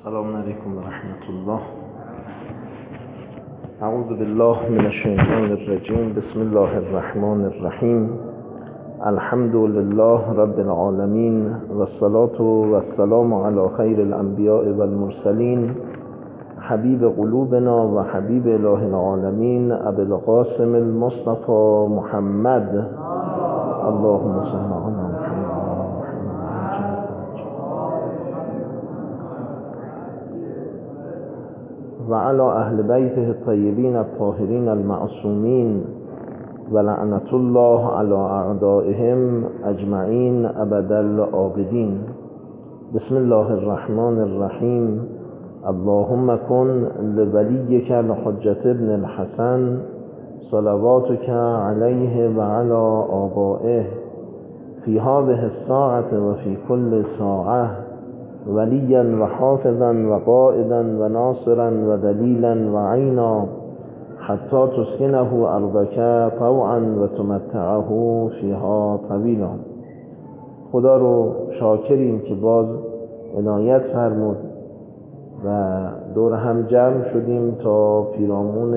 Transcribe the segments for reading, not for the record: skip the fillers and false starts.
السلام علیکم و رحمت الله. اعوذ بالله من الشیطان الرجیم. بسم الله الرحمن الرحیم. الحمد لله رب العالمین و الصلاة و السلام علی خیر الانبیاء و المرسلین حبیب قلوبنا و حبیب اله العالمین ابی القاسم المصطفى محمد. اللهم صل علی محمد و علی اهل بیته الطیبین الطاهرین المعصومین و لعنت الله علی اعدائهم اجمعین ابد الآبدین. بسم الله الرحمن الرحیم. اللهم کن لولیک الحجة ابن الحسن صلواتک علیه و علی آبائه فی هذه الساعة و فی کل ساعة ولیا و حافظا و قائدا و ناصرا و دلیلا و عینا حتی تسکنه ارضک طوعا و تمتعه فیها طویلا. خدا رو شاکریم که باز عنایت فرمود و دور هم جمع شدیم تا پیرامون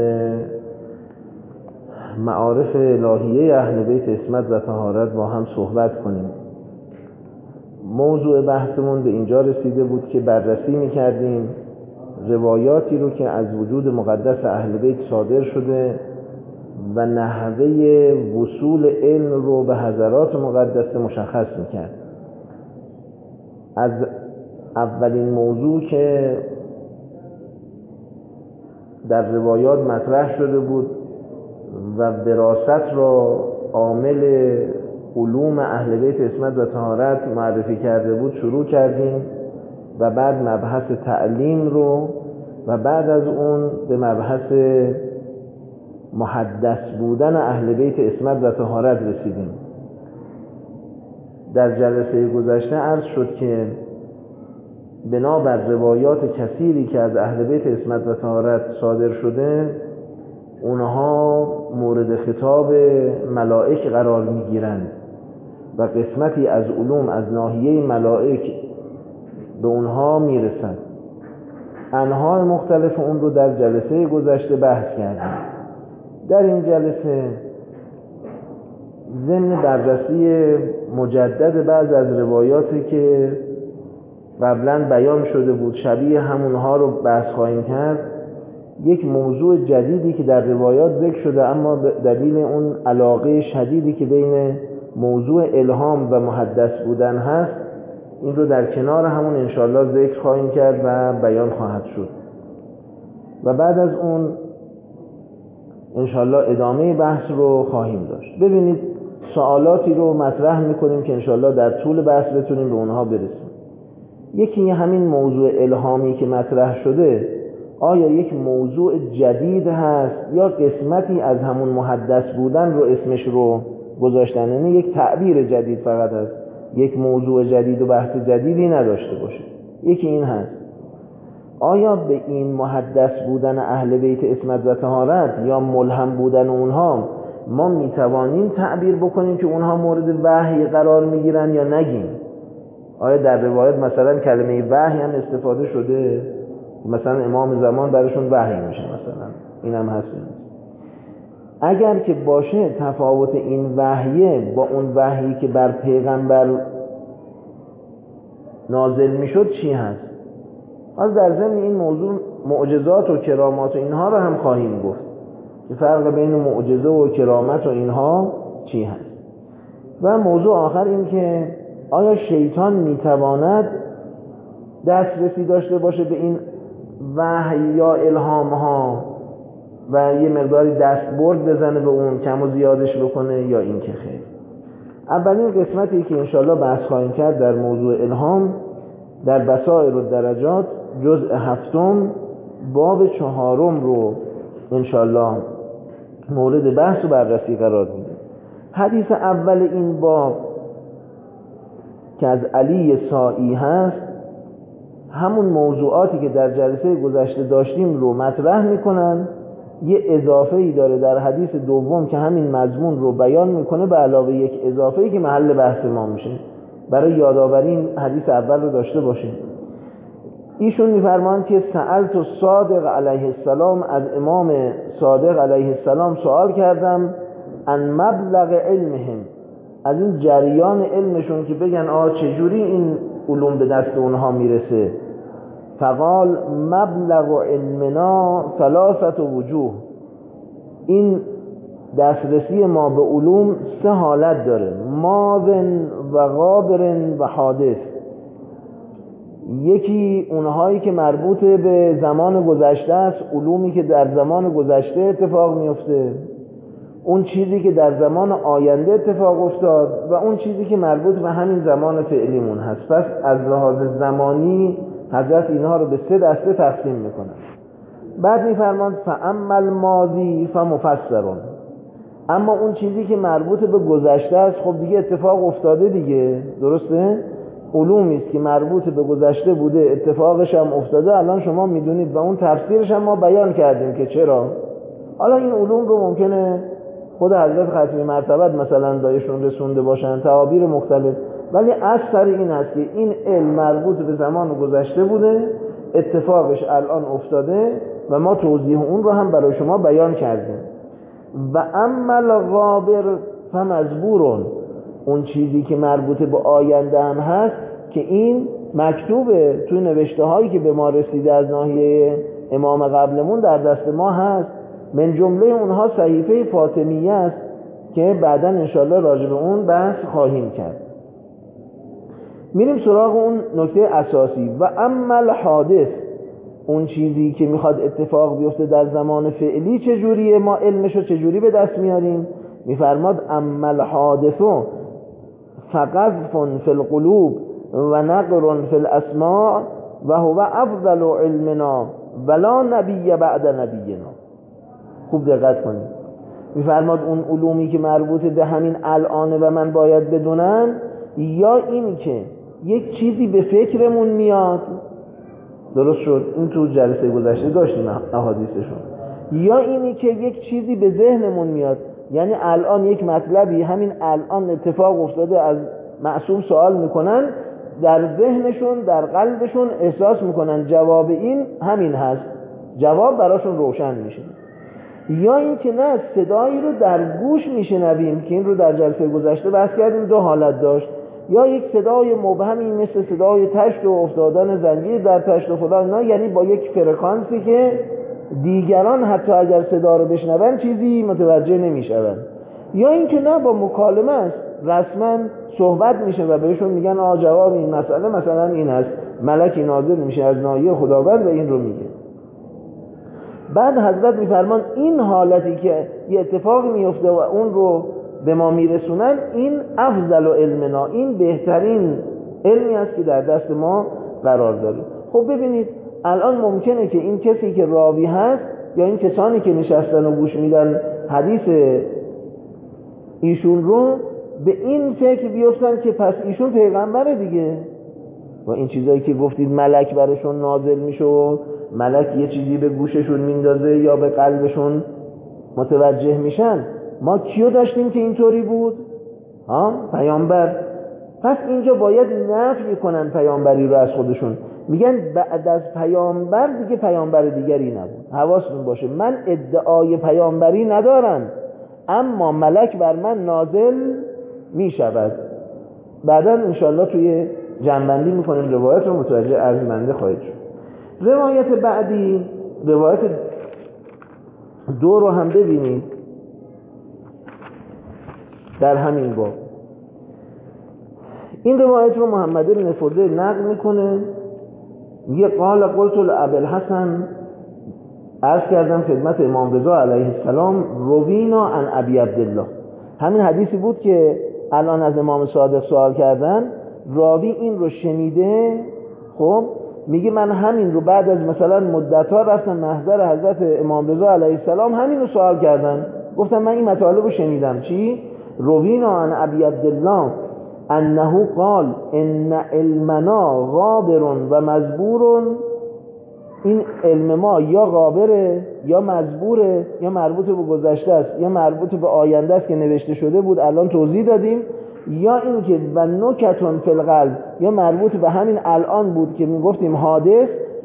معارف الهیه اهل بیت عصمت و طهارت با هم صحبت کنیم. موضوع بحثمون به اینجا رسیده بود که بررسی می‌کردیم روایاتی رو که از وجود مقدس اهل بیت صادر شده و نحوه وصول علم رو به حضرات مقدس مشخص می‌کرد. از اولین موضوع که در روایات مطرح شده بود و وراثت را عامل علوم اهل بیت عصمت و طهارت معرفی کرده بود شروع کردیم و بعد مبحث تعلیم رو و بعد از اون به مبحث محدث بودن اهل بیت عصمت و طهارت رسیدیم. در جلسه گذشته عرض شد که بنابر روایات کثیری که از اهل بیت عصمت و طهارت صادر شده اونها مورد خطاب ملائک قرار میگیرند و قسمتی از علوم از ناحیه ملائک به اونها میرسند. انواع مختلف اون رو در جلسه گذشته بحث کردیم. در این جلسه ضمن بررسی مجدد بعض از روایاتی که قبلا بیان شده بود شبیه همونها رو بحث خواهیم کرد. یک موضوع جدیدی که در روایات ذکر شده اما دلیل اون علاقه شدیدی که بین موضوع الهام و محدث بودن هست این رو در کنار همون انشاءالله ذکر خواهیم کرد و بیان خواهد شد و بعد از اون انشاءالله ادامه بحث رو خواهیم داشت. ببینید سوالاتی رو مطرح میکنیم که انشاءالله در طول بحث بتونیم به اونها برسیم. یکی همین موضوع الهامی که مطرح شده آیا یک موضوع جدید هست یا قسمتی از همون محدث بودن رو اسمش رو گذاشتن، یعنی یک تعبیر جدید فقط هست، یک موضوع جدید و بحث جدیدی نداشته باشه. یکی این هست آیا به این محدث بودن اهل بیت عصمت و طهارت یا ملهم بودن اونها ما میتوانیم تعبیر بکنیم که اونها مورد وحی قرار میگیرن یا نگیم؟ آیا در روایت مثلا کلمه وحی هم استفاده شده؟ مثلا امام زمان براشون وحی میشه مثلا، این هم هست. اگر که باشه تفاوت این وحیه با اون وحیی که بر پیغمبر نازل میشد چی هست؟ از در ضمن این موضوع معجزات و کرامات و اینها رو هم خواهیم گفت که فرق بین معجزه و کرامت و اینها چی هست. و موضوع آخر این که آیا شیطان میتواند دسترسی داشته باشه به این وحی یا الهام ها و یه مقداری دستبرد بزنه به اون، کم و زیادش بکنه، یا این که خیر؟ اولین قسمتی که انشاءالله بحث خواهیم کرد در موضوع الهام در بصائر الدرجات جزء 7 باب 4 رو انشاءالله مورد بحث و بررسی قرار میده. حدیث اول این باب که از علی سائی هست همون موضوعاتی که در جلسه گذشته داشتیم رو مطرح میکنن. یه اضافه‌ای داره در حدیث دوم که همین مضمون رو بیان میکنه به علاوه یک اضافه‌ای که محل بحث ما میشه. برای یادآوری این حدیث اول رو داشته باشیم. ایشون میفرمایند که سألت الصادق علیه السلام، از امام صادق علیه السلام سوال کردم، ان مبلغ علمهم، از این جریان علمشون که بگن چجوری این علوم به دست اونها میرسه. فقال مبلغ علمنا ثلاثه وجوه، این دسترسی ما به علوم 3 حالت داره، ماضٍ و غابر و حادث. یکی اونهایی که مربوط به زمان گذشته است، علومی که در زمان گذشته اتفاق میفته، اون چیزی که در زمان آینده اتفاق افتاد و اون چیزی که مربوط به همین زمان فعلیمون هست. پس از لحاظ زمانی حضرت اینها رو به 3 دسته تقسیم میکنن. بعد میفرماند فاما الماضی فمفسرون، اما اون چیزی که مربوط به گذشته است خب دیگه اتفاق افتاده دیگه، درسته؟ علومی است که مربوط به گذشته بوده، اتفاقش هم افتاده، الان شما میدونید و اون تفسیرش هم ما بیان کردیم که چرا. حالا این علوم رو ممکنه خود حضرت ختمی مرتبت مثلا بهشون رسونده باشن، تعابیر مختلف، ولی اثر این است که این علم مربوط به زمان گذشته بوده، اتفاقش الان افتاده و ما توضیح اون رو هم برای شما بیان کردیم. و اما الغابر فمزبورون، اون چیزی که مربوط به آینده هم هست که این مکتوبه توی نوشته هایی که به ما رسیده از ناحیه امام قبلمون در دست ما هست. من جمله اونها صحیفه فاطمیه است که بعدا انشالله راجع به اون بحث خواهیم کرد. میریم سراغ اون نکته اساسی. و اما الحادث، اون چیزی که میخواد اتفاق بیفته در زمان فعلی چجوریه، ما علمشو چجوری به دست میاریم؟ میفرماد اما الحادث فقذف فی القلوب و نقر فی الاسماع و هو افضل علمنا ولا نبی بعد نبینا. خوب دقت کنید، میفرماد اون علومی که مربوط به همین الانه و من باید بدونم، یا این که یک چیزی به فکرمون میاد، درست شد، این تو جلسه گذشته داشتیم احادیثشون، یا اینی که یک چیزی به ذهنمون میاد، یعنی الان یک مطلبی همین الان اتفاق افتاده، از معصوم سوال میکنن، در ذهنشون در قلبشون احساس میکنن جواب این همین هست، جواب براشون روشن میشه. یا این که نه، صدایی رو در گوش میشنویم که این رو در جلسه گذشته بحث کردیم، 2 حالت داشت، یا یک صدای مبهمی مثل صدای تشت و افتادن زنجیر در تشت و فلان، نه، یعنی با یک فرکانسی که دیگران حتی اگر صدا رو بشنون چیزی متوجه نمیشون. یا این که نه، با مکالمه است، رسما صحبت میشه و بهشون میگن جواب این مسئله مثلا این هست، ملکی نازل میشه از ناحیه خداوند و این رو میگه. بعد حضرت میفرمان این حالتی که یه اتفاق میفته و اون رو به ما میرسونن، این افضل علمنا، این بهترین علمی است که در دست ما قرار داره. خب ببینید الان ممکنه که این کسی که راوی هست یا این کسانی که نشستن و گوش میدن حدیث ایشون رو، به این فکر بیفتن که پس ایشون پیغمبره دیگه، و این چیزایی که گفتید ملک برشون نازل میشه و ملک یه چیزی به گوششون میندازه یا به قلبشون متوجه میشن، ما کیو داشتیم که اینطوری بود؟ پیامبر. پس اینجا باید نفی کنن پیامبری رو از خودشون، میگن بعد از پیامبر دیگه پیامبر دیگری نبود. حواستون باشه، من ادعای پیامبری ندارم، اما ملک بر من نازل میشود. بعدا انشالله توی جنبندی میکنیم روایت رو، متوجه ارجمنده خواهید شد. روایت بعدی، روایت 2 رو هم ببینید در همین باب. این روایت رو محمد بن فضیل نقل میکنه، میگه قال قلت لابوالحسن، عرض کردم خدمت امام رضا علیه السلام، روینا عن ابی عبدالله، همین حدیثی بود که الان از امام صادق سوال کردن، راوی این رو شنیده. خب میگه من همین رو بعد از مثلا مدت‌ها رفتم محضر حضرت امام رضا علیه السلام، همین رو سوال کردم، گفتم من این مطالب رو شنیدم. چی؟ روینا عن ابی عبدالله انه قال ان علمنا غابر و مزبور، این علم ما یا غابره یا مزبوره، یا مربوط به گذشته است یا مربوط به آینده است که نوشته شده بود الان توضیح دادیم، یا این که و نکتون فی القلب، یا مربوط به همین الان بود که میگفتیم حادث،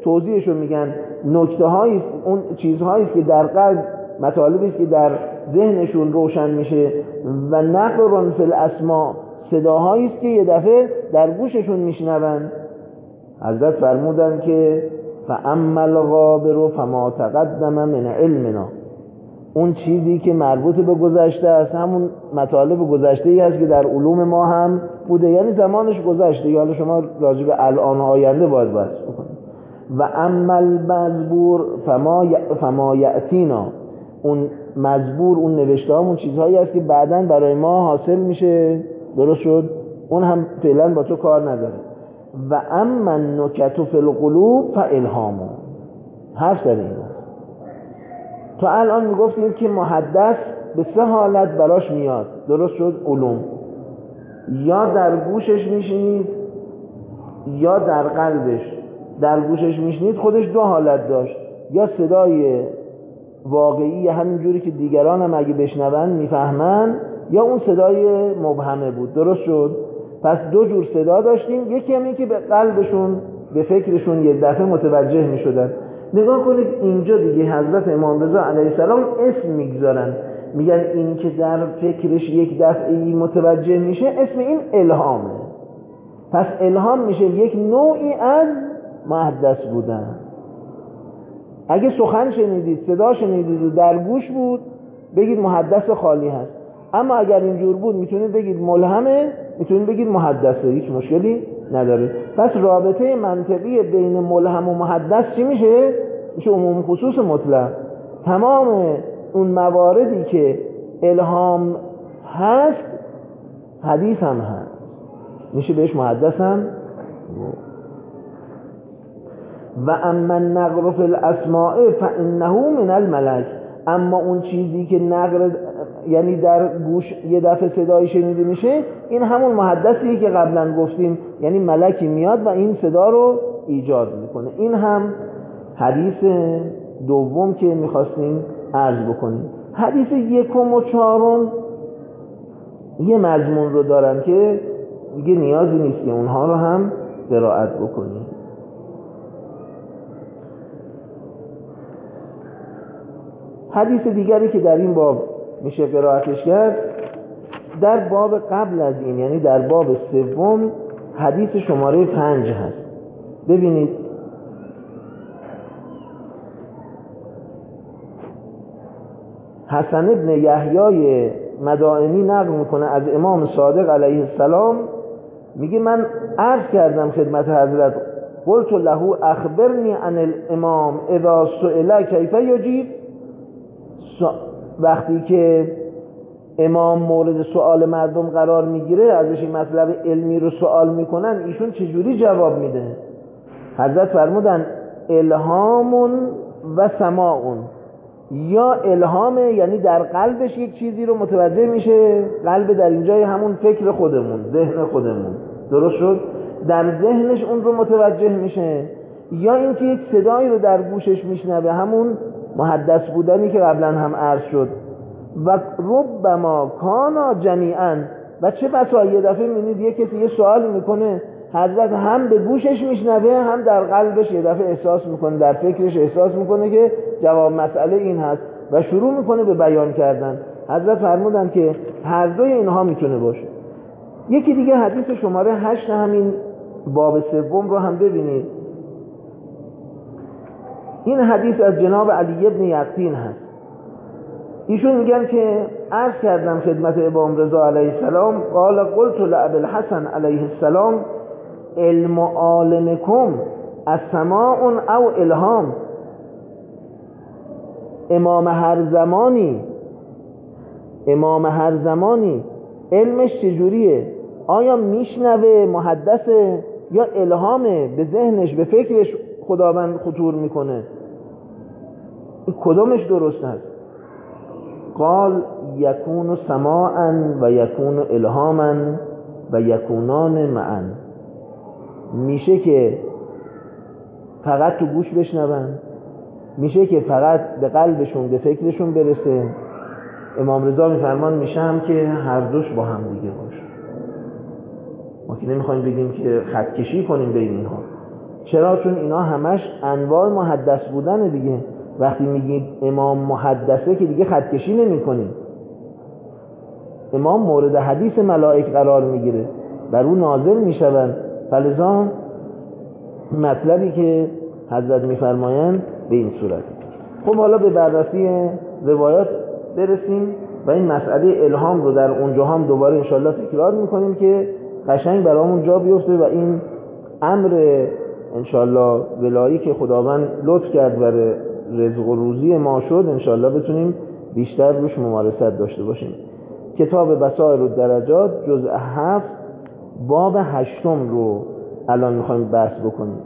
توضیحشو میگن، نکته هایی اون چیزهایی که در قلب، مطالبی که در ذهنشون روشن میشه، و نقرن فی الاسماء، صداهایی است که یه دفعه در گوششون میشنون. حضرت فرمودن که فاما الغابر فما تقدم من علمنا، اون چیزی که مربوط به گذشته است همون مطالب گذشته‌ای است که در علوم ما هم بوده، یعنی زمانش گذشته، حالا شما راجع به الان و آینده باید بحث بکنید. و اما المزبور فما یأتینا، اون مزبور، اون نوشته ها، اون چیزهایی است که بعداً برای ما حاصل میشه. درست شد؟ اون هم فعلا با تو کار نداره. و اما النکت فی القلوب فالهام، حرف در این است. تا الان میگفتیم که محدث به 3 حالت براش میاد. درست شد؟ علوم یا در گوشش میشنید یا در قلبش. در گوشش میشنید خودش 2 حالت داشت، یا صدای واقعی همین جوری که دیگران هم اگه بشنون میفهمن، یا اون صدای مبهمه بود. درست شد؟ پس 2 جور صدا داشتیم. یکی هم این که به قلبشون، به فکرشون یک دفعه متوجه میشدن. نگاه کنید اینجا دیگه حضرت امام رضا علیه السلام اسم میگذارن، میگن این که در فکرش یک دفعه متوجه میشه اسم این الهامه. پس الهام میشه یک نوعی از محدث بودن. اگه سخن شنیدید، صدا شنیدید و در گوش بود، بگید محدث خالی هست. اما اگر اینجور بود میتونید بگید ملهمه، میتونید بگید محدثه، هیچ مشکلی نداره. پس رابطه منطقی بین ملهم و محدث چی میشه؟ میشه عموم خصوص مطلق. تمام اون مواردی که الهام هست حدیث هم هست، میشه بهش محدث هم. و اما النقر فی الاسماء فانه من الملک، اما اون چیزی که نقر یعنی در گوش یه دفعه صدای شنیده میشه، این همون محدثیه که قبلا گفتیم، یعنی ملکی میاد و این صدا رو ایجاد میکنه. این هم حدیث دوم که میخواستیم عرض بکنیم. حدیث 1 و 4 یه مضمون رو دارن که دیگه نیازی نیست که اونها رو هم قرائت بکنیم. حدیث دیگری که در این باب میشه قرائتش کرد، در باب قبل از این، یعنی در باب 3 حدیث شماره 5 هست. ببینید حسن ابن یحیی مدائنی نقل میکنه از امام صادق علیه السلام، میگه من عرض کردم خدمت حضرت، قلت له اخبرنی عن الامام اذا سئل کیف یجیب. وقتی که امام مورد سوال مردم قرار میگیره، ازش این مطلب علمی رو سوال میکنن، ایشون چجوری جواب میده؟ حضرت فرمودن الهام و سماع. یا الهامه یعنی در قلبش یک چیزی رو متوجه میشه، قلب در اینجای همون فکر خودمون، ذهن خودمون. درست شد؟ در ذهنش اون رو متوجه میشه، یا اینکه یک صدایی رو در گوشش میشنوه، همون محدث بودنی که قبلا هم عرض شد. و ربما کانا جمیعا، و چه بسا یه دفعه میبینید یه کسی یه سوالی میکنه، حضرت هم به گوشش میشنوه، هم در قلبش یه دفعه احساس میکنه، در فکرش احساس میکنه که جواب مسئله این هست و شروع میکنه به بیان کردن. حضرت فرمودن که هر دوی اینها میتونه باشه. یکی دیگه حدیث شماره 8 همین باب 3 رو هم ببینید. این حدیث از جناب علی ابن یقطین هست. ایشون میگن که عرض کردم خدمت امام رضا علیه السلام، قال قلت لابی الحسن علیه السلام علم عالمکم السماع او الهام. امام هر زمانی علمش چجوریه؟ آیا میشنوه محدثه یا الهامه، به ذهنش به فکرش خداوند خطور میکنه؟ این کدومش درست هست؟ قال یکون سماعا و یکون الهاما و یکونان معا. میشه که فقط تو گوش بشنون، میشه که فقط به قلبشون به فکرشون برسه. امام رضا میفرمان میشه هم که هر دوش با هم دیگه باشه. ما که نمیخوایم بگیم که خط کشی کنیم بین اینها، چرا؟ چون اینا همش انواع محدث بودن دیگه. وقتی میگید امام محدثه که دیگه خطکشی نمی کنیم. امام مورد حدیث ملائک قرار میگیره، بر او نازل میشوند. فلذا مطلبی که حضرت میفرمایند به این صورت. خب حالا به بررسی روایات برسیم و این مسئله الهام رو در اونجا هم دوباره انشالله تکرار میکنیم که قشنگ برامون جا بیفته و این امر انشالله ولایی که خداوند لطف کرد و رزق و روزی ما شد انشالله بتونیم بیشتر روش ممارست داشته باشیم. کتاب بصائر الدرجات جزء 7 باب 8 رو الان میخوایم بحث بکنیم.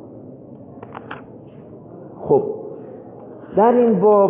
خب در این باب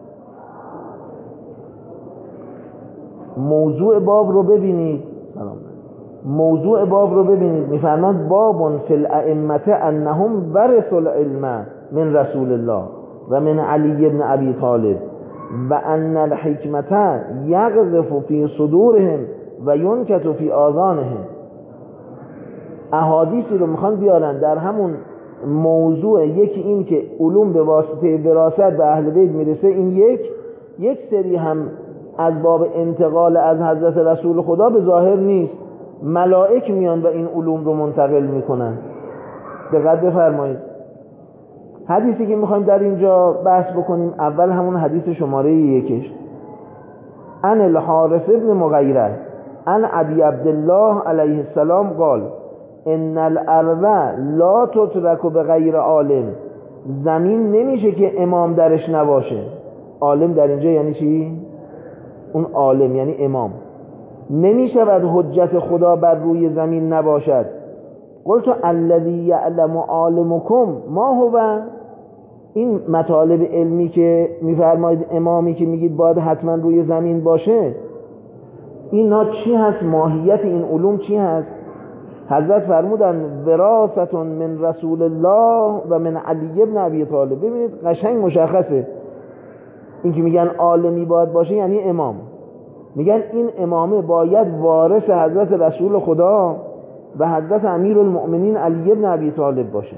موضوع باب رو ببینید. موضوع باب رو ببینید. میفرماد باب فی الائمه انهم ورثوا العلم من رسول الله و من علی بن ابی طالب و ان الحکمت یقذف فی صدورهم و ینکت فی آذانهم. احادیثی رو میخوان بیارن در همون موضوع. یکی این که علوم به واسطه وراثت به اهل بیت میرسه، این یک سری هم از باب انتقال از حضرت رسول خدا به ظاهر نیست، ملائک میان و این علوم رو منتقل میکنن. دقت بفرمایید. حدیثی که میخوایم در اینجا بحث بکنیم اول همون حدیث شماره 1 عن الحارث ابن مغیره عن ابی عبدالله علیه السلام قال ان الارض لا تترک بغیر عالم. زمین نمیشه که امام درش نباشه. عالم در اینجا یعنی چی؟ اون عالم یعنی امام. نمیشود حجت خدا بر روی زمین نباشد. قلت الذی یعلم عالمکم ما هو. این مطالب علمی که میفرمایید امامی که میگید باید حتما روی زمین باشه، اینا چی هست؟ ماهیت این علوم چی هست؟ حضرت فرمودن وراثت من رسول الله و من علی بن ابی طالب. ببینید قشنگ مشخصه. این که میگن عالمی باید باشه یعنی امام. میگن این امامه باید وارث حضرت رسول خدا و حضرت امیر المؤمنین علی بن ابی طالب باشه.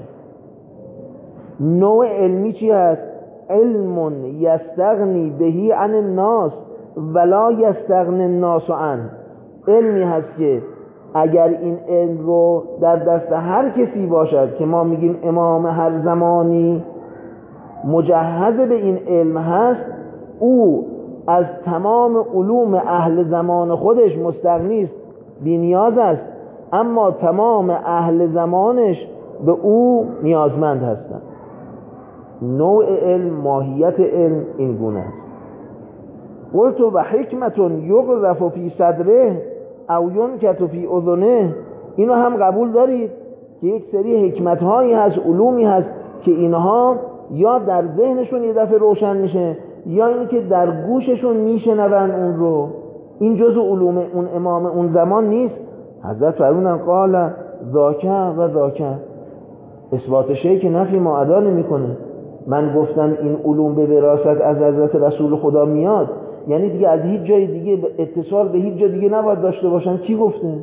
نوع علمی چی هست؟ علم یستغنی بهی عن الناس ولا یستغنی الناس عنه. علمی هست که اگر این علم رو در دست هر کسی باشد که ما میگیم امام هر زمانی مجهز به این علم هست، او از تمام علوم اهل زمان خودش مستغنی است، بی نیاز است، اما تمام اهل زمانش به او نیازمند هستند. نوع علم، ماهیت علم این گونه است. قلت و حکمت یقذف فی صدره او ینکت فی اذنه. اینو هم قبول دارید که یک سری حکمت هایی هست، علومی هست که اینها یا در ذهنشون یه دفعه روشن میشه یا این که در گوششون میشنون اون رو. این جزء علوم اون امام اون زمان نیست. حضرت فرمودن قال ذاکه و ذاکه. اثبات شیء که نفی معدا نمیکنه. من گفتم این علوم به وراثت از حضرت رسول خدا میاد، یعنی دیگه از هیچ جای دیگه اتصال به هیچ جای دیگه نباید داشته باشن. کی گفته؟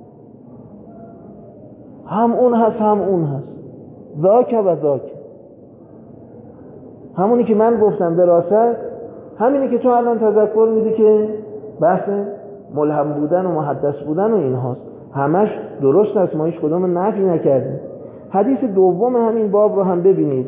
هم اون هست هم اون هست. ذاک و ذاک. همونی که من گفتم وراثت، همینی که تو الان تذکر میدی که بحث ملهم بودن و محدث بودن و این هاست. همش درست است، ما هیچ کدوم نفی نکردیم. حدیث دوم همین باب رو هم ببینید.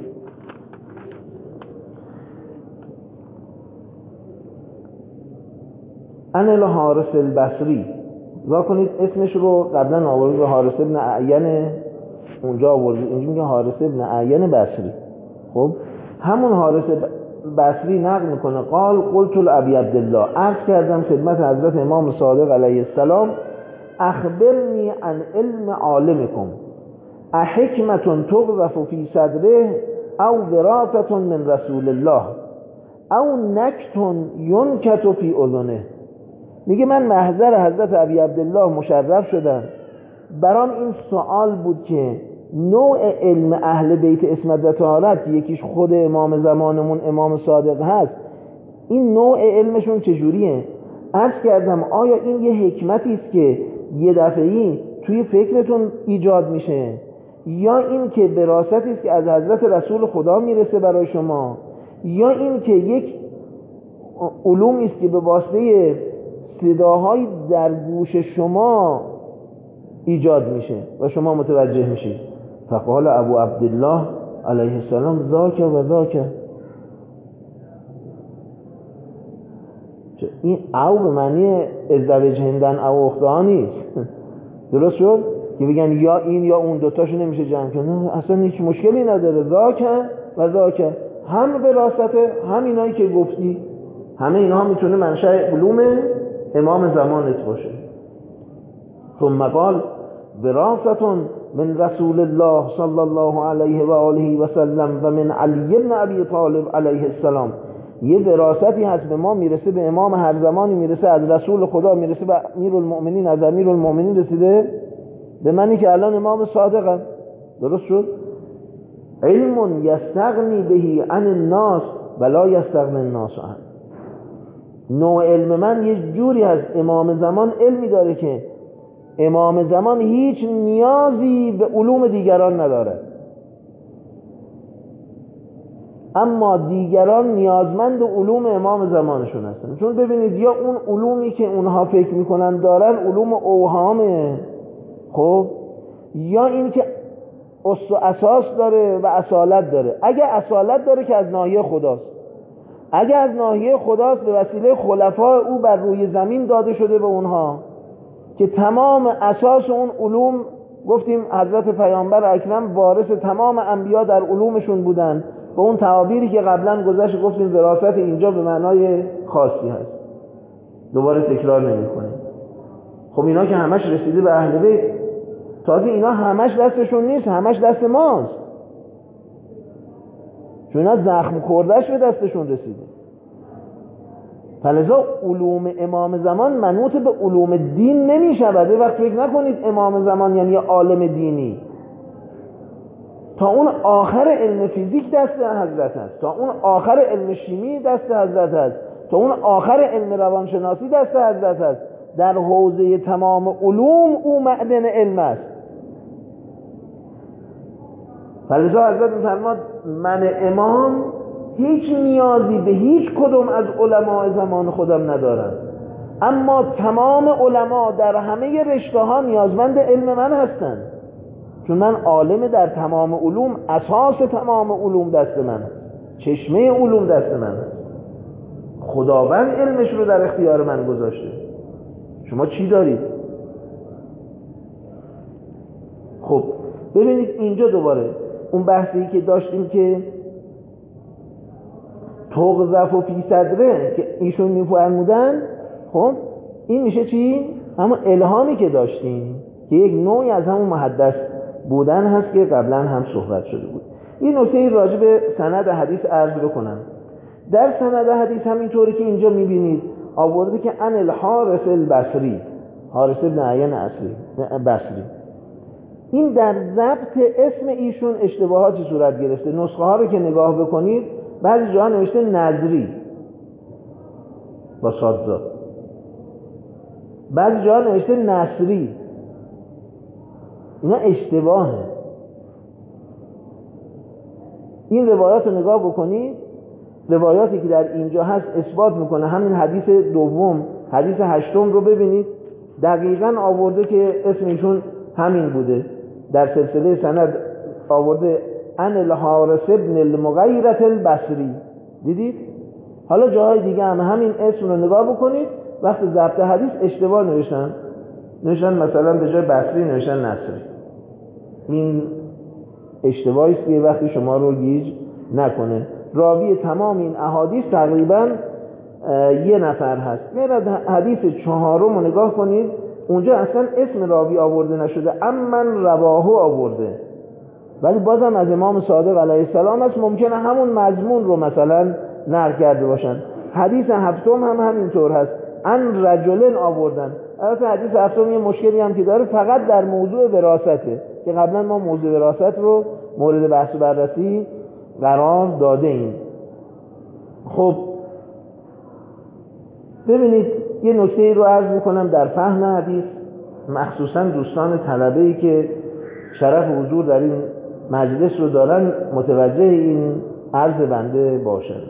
عن الحارث البصری. وا کنید اسمش رو قبلا آورد، حارث ابن اعین اونجا آورد، اینجا میگه حارث ابن اعین بصری. خب همون حارث بصری نقل میکنه قال قلت لابی عبدالله، عرض کردم خدمت حضرت امام صادق علیه السلام اخبرنی عن علم عالمکم احکمت تقذف فی صدره او وراثت من رسول الله او نکت ینکت فی اذنه. میگه من محضر حضرت ابی عبدالله مشرف شدم، برام این سوال بود که نوع علم اهل بیت عصمت و طهارت، یکیش خود امام زمانمون امام صادق هست، این نوع علمشون چجوریه؟ عرض کردم آیا این یه حکمتی است که یه دفعی توی فکرتون ایجاد میشه یا این که وراثتی است که از حضرت رسول خدا میرسه برای شما، یا این که یک علومی است که به واسطه صداهای در گوش شما ایجاد میشه و شما متوجه میشید. فقال ابو عبدالله علیه السلام ذاک و ذاک. این او به معنی ازدواج هندن او اختها نیست. درست شد که بگن یا این یا اون، دوتاشو نمیشه جمع کرد. نه، اصلا هیچ مشکلی نداره. ذاک و ذاک، هم وراثته، هم اینایی که گفتی، همه اینها میتونه منشأ علوم امام زمانت باشه. ثم قال وراثة من رسول الله صلی الله علیه و آله و سلم و من علی بن ابی طالب علیه السلام. یه وراثتی هست به ما میرسه، به امام هر زمانی میرسه، از رسول خدا میرسه، به امیرالمؤمنین، از امیرالمؤمنین رسیده به منی که الان امام صادقم. درست شد؟ علم یستغنی بهی عن الناس ولا یستغنی الناس عنه. نوع علم من یه جوری هست، امام زمان علمی داره که امام زمان هیچ نیازی به علوم دیگران نداره، اما دیگران نیازمند علوم امام زمانشون هستن. چون ببینید، یا اون علومی که اونها فکر میکنن دارن علوم اوهامه، خب، یا این که اصل و اساس داره و اصالت داره. اگه اصالت داره که از ناحیه خداست، اگه از ناحیه خداست به وسیله خلفای او بر روی زمین داده شده به اونها که تمام اساس اون علوم، گفتیم حضرت پیامبر اکرم وارث تمام انبیا در علومشون بودن. با اون تعابیری که قبلا گذشت گفتیم وراثت اینجا به معنای خاصی هست، دوباره تکرار نمی‌کنیم. خب اینا که همش رسیده به اهل بیت، تازه اینا همش دستشون نیست، همش دست ماست، چون اینا زخم خوردهش به دستشون رسیده. فلذا علوم امام زمان منوط به علوم دین نمی شود. وقت فکر نکنید امام زمان یعنی عالم دینی. تا اون آخر علم فیزیک دست حضرت است، تا اون آخر علم شیمی دست حضرت است، تا اون آخر علم روانشناسی دست حضرت است. در حوزه تمام علوم او معدن علم است. فلذا حضرت می‌فرماد من امام هیچ نیازی به هیچ کدوم از علماء زمان خودم ندارم، اما تمام علما در همه رشته ها نیازمند علم من هستند، چون من عالم در تمام علوم، اساس تمام علوم دست من هست، چشمه علوم دست من هست. خداوند علمش رو در اختیار من گذاشته. شما چی دارید؟ خب ببینید اینجا دوباره اون بحثی که داشتیم که تغذف و فی صدره که ایشون میفرمودن، خب این میشه چی؟ همون الهامی که داشتیم که یک نوعی از همون محدث بودن هست که قبلا هم صحبت شده بود. این نکته راجع به سند حدیث عرض بکنم. در سند حدیث همینطوری که اینجا میبینید آورده که ان الحارث البصری، حارث بن عین بصری، این در ضبط اسم ایشون اشتباهاتی صورت گرفته. نسخه ها رو که نگاه بکنید بعضی جاها نوشته نظری با صادزاد، بعضی جاها نوشته نصری. اینا اشتباهه. این روایات رو نگاه بکنید، روایاتی که در اینجا هست اثبات میکنه. همین حدیث دوم، حدیث هشتم رو ببینید، دقیقاً آورده که اسمشون همین بوده. در سلسله سند آورده ان الحارث ابن المغیرة البصری. دیدید؟ حالا جاهای دیگه هم همین اسم رو نگاه بکنید، وقت ضبط حدیث اشتباه نوشتن مثلا به جای بصری نوشتن نصری. این اشتباهی است که وقتی شما رو گیج نکنه. راوی تمام این احادیث تقریبا یه نفر هست. میرد حدیث چهارم رو نگاه کنید، اونجا اصلا اسم راوی آورده نشده، امن رواهو آورده، ولی بازم از امام صادق علیه السلام است. ممکنه همون مضمون رو مثلا نقل کرده باشن. حدیث هفتم هم همینطور هست، ان رجلن آوردن. البته حدیث هفتم یه مشکلی هم که داره، فقط در موضوع وراثته که قبلا ما موضوع وراثت رو مورد بحث و بررسی قرار داده ایم. خب ببینید یه نکته رو عرض میکنم در فهم حدیث، مخصوصا دوستان طلبه‌ای که شرف حضور در این مجلس رو دارن متوجه این عرض بنده باشن.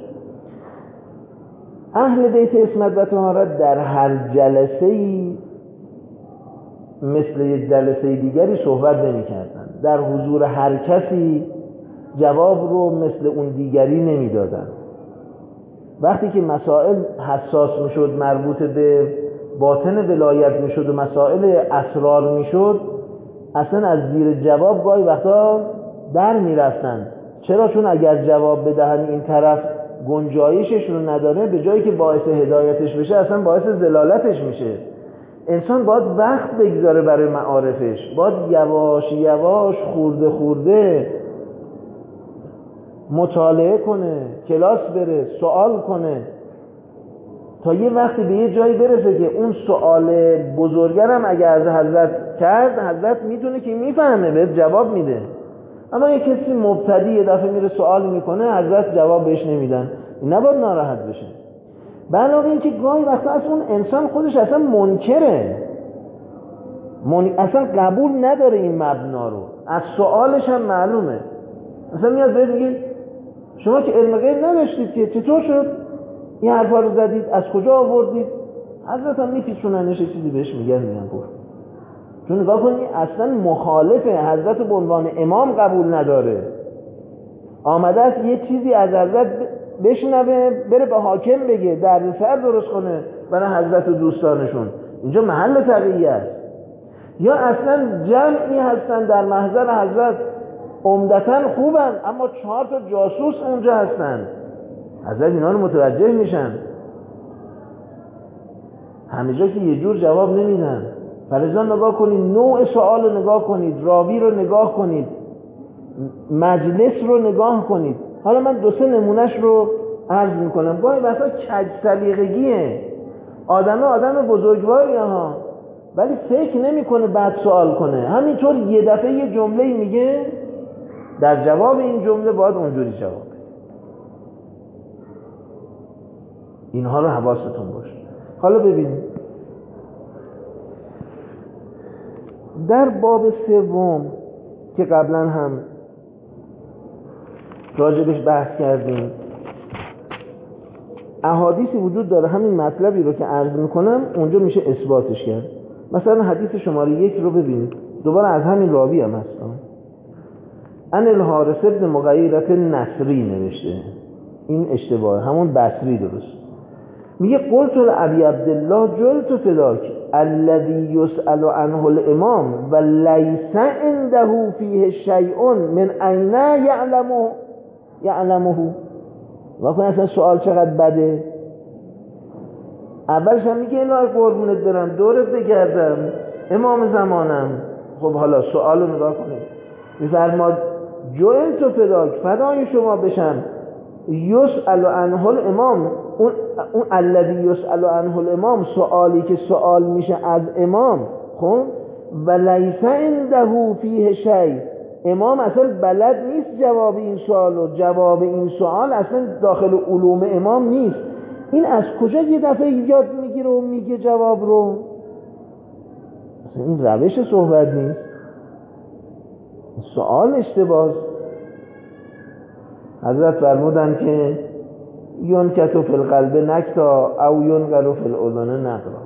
اهل بیت عصمت و طهارت در هر جلسه‌ای مثل یک جلسه دیگری صحبت نمی‌کردن، در حضور هر کسی جواب رو مثل اون دیگری نمیدادن. وقتی که مسائل حساس میشد، مربوط به باطن ولایت میشد و مسائل اسرار میشد، اصلا از زیر جواب گاهی وقتا در میرفتن. چرا؟ چون اگر جواب بدهن این طرف گنجایشش رو نداره، به جایی که باعث هدایتش بشه اصلا باعث ضلالتش میشه. انسان باید وقت بگذاره برای معارفش، باید یواش یواش خورده خورده مطالعه کنه، کلاس بره، سوال کنه، تا یه وقتی به یه جایی برسه که اون سوال بزرگرم اگه از حضرت کرد، حضرت میدونه که میفهمه، بهت جواب میده. اما یه کسی مبتدی یه دفعه میره سوال میکنه، حضرت جواب بهش نمیدن، این نباید ناراحت بشه. به علاوه این که گاهی وقتا از اون انسان خودش اصلا منکره، اصلا قبول نداره این مبنا رو، از سوالش هم معلومه. اصلا میاد بهت میگه شما که علم غیب نداشتید که چطور شد این حرفا رو زدید، از کجا آوردید؟ حضرت هم میپیچوننش، چیزی بهش میگن گفت. چون نگاه کنید اصلا مخالف حضرت به عنوان امام قبول نداره، آمده است یه چیزی از حضرت بشنوه بره به حاکم بگه، دردسر درست کنه برای حضرت و دوستانشون. اینجا محل تقیه است. یا اصلا جمعی هستن در محضر حضرت عمدتاً خوبن، اما 4 تا جاسوس اونجا هستن، حضرت اینا رو متوجه میشن، همه جا که یه جور جواب نمیدن. فلذا نگاه کنید، نوع سوال رو نگاه کنید، راوی رو نگاه کنید، مجلس رو نگاه کنید. حالا من 2-3 نمونهش رو عرض میکنم. گاهی وقتا کج سلیقگیه، آدم بزرگواری ها، ولی فکر نمیکنه بعد سوال کنه، همینطور یه دفعه یه جمله میگه، در جواب این جمله باید اونجوری جواب بده. اینها رو حواستون باشه. حالا ببینید در باب 3 که قبلا هم راجبش بحث کردیم، احادیثی وجود داره همین مطلبی رو که عرض میکنم اونجا میشه اثباتش کرد. مثلا حدیث شماره 1 رو ببینید، دوباره از همین راوی هم هست، ان الحارث ابن مغیرة النصری نوشته، این اشتباه، همون بصری درست. میگه قلت لابی عبدالله جلت فداک الذی یسأل عنه الامام و لیس عنده فیه شیء من این یعلمه. واقعا اصلا سوال چقدر بده. اولش هم میگه الهی قربونت برم، دورت بگردم، امام زمانم. خب حالا سوال رو نگاه کنید، میفرماد جلت فداک، فدای شما بشم، یسأل عنه الامام، اون الذی یسأل عنه الامام، سوالی که سوال میشه از امام، خب و لیس عنده فیه شیء، امام اصلا بلد نیست جواب این سوال و جواب این سوال اصلا داخل علوم امام نیست. این از کجا یه دفعه یاد میگیره و میگه جواب رو؟ اصلا این روش صحبت نیست، سوال اشتباهه. حضرت فرمودن که ینکتو فی القلب نکتا او ینقر فی الاذن نقرا،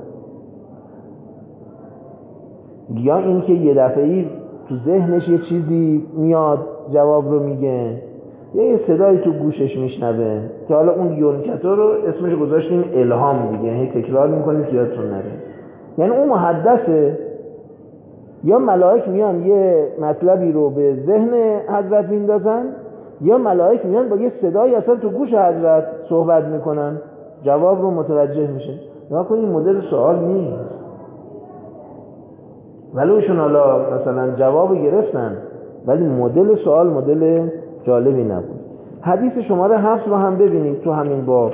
یا این که یه دفعه‌ای تو ذهنش یه چیزی میاد جواب رو میگه، یا یه صدایی تو گوشش میشنوه که حالا اون ینکتو رو اسمش گذاشتیم الهام دیگه، هی تکرار میکنیم که یادتون نره. یعنی اون محدثه، یا ملائک میان یه مطلبی رو به ذهن حضرت میندازن، یا ملائک میان با یه صدایی اصلا تو گوش حضرت صحبت میکنن، جواب رو متوجه میشه. یا کنید این مدل سوال نیست، ولوشون حالا مثلا جواب گرفتن، ولی مدل سوال مدل جالبی نبود. حدیث شماره 7 رو هم ببینید تو همین باب،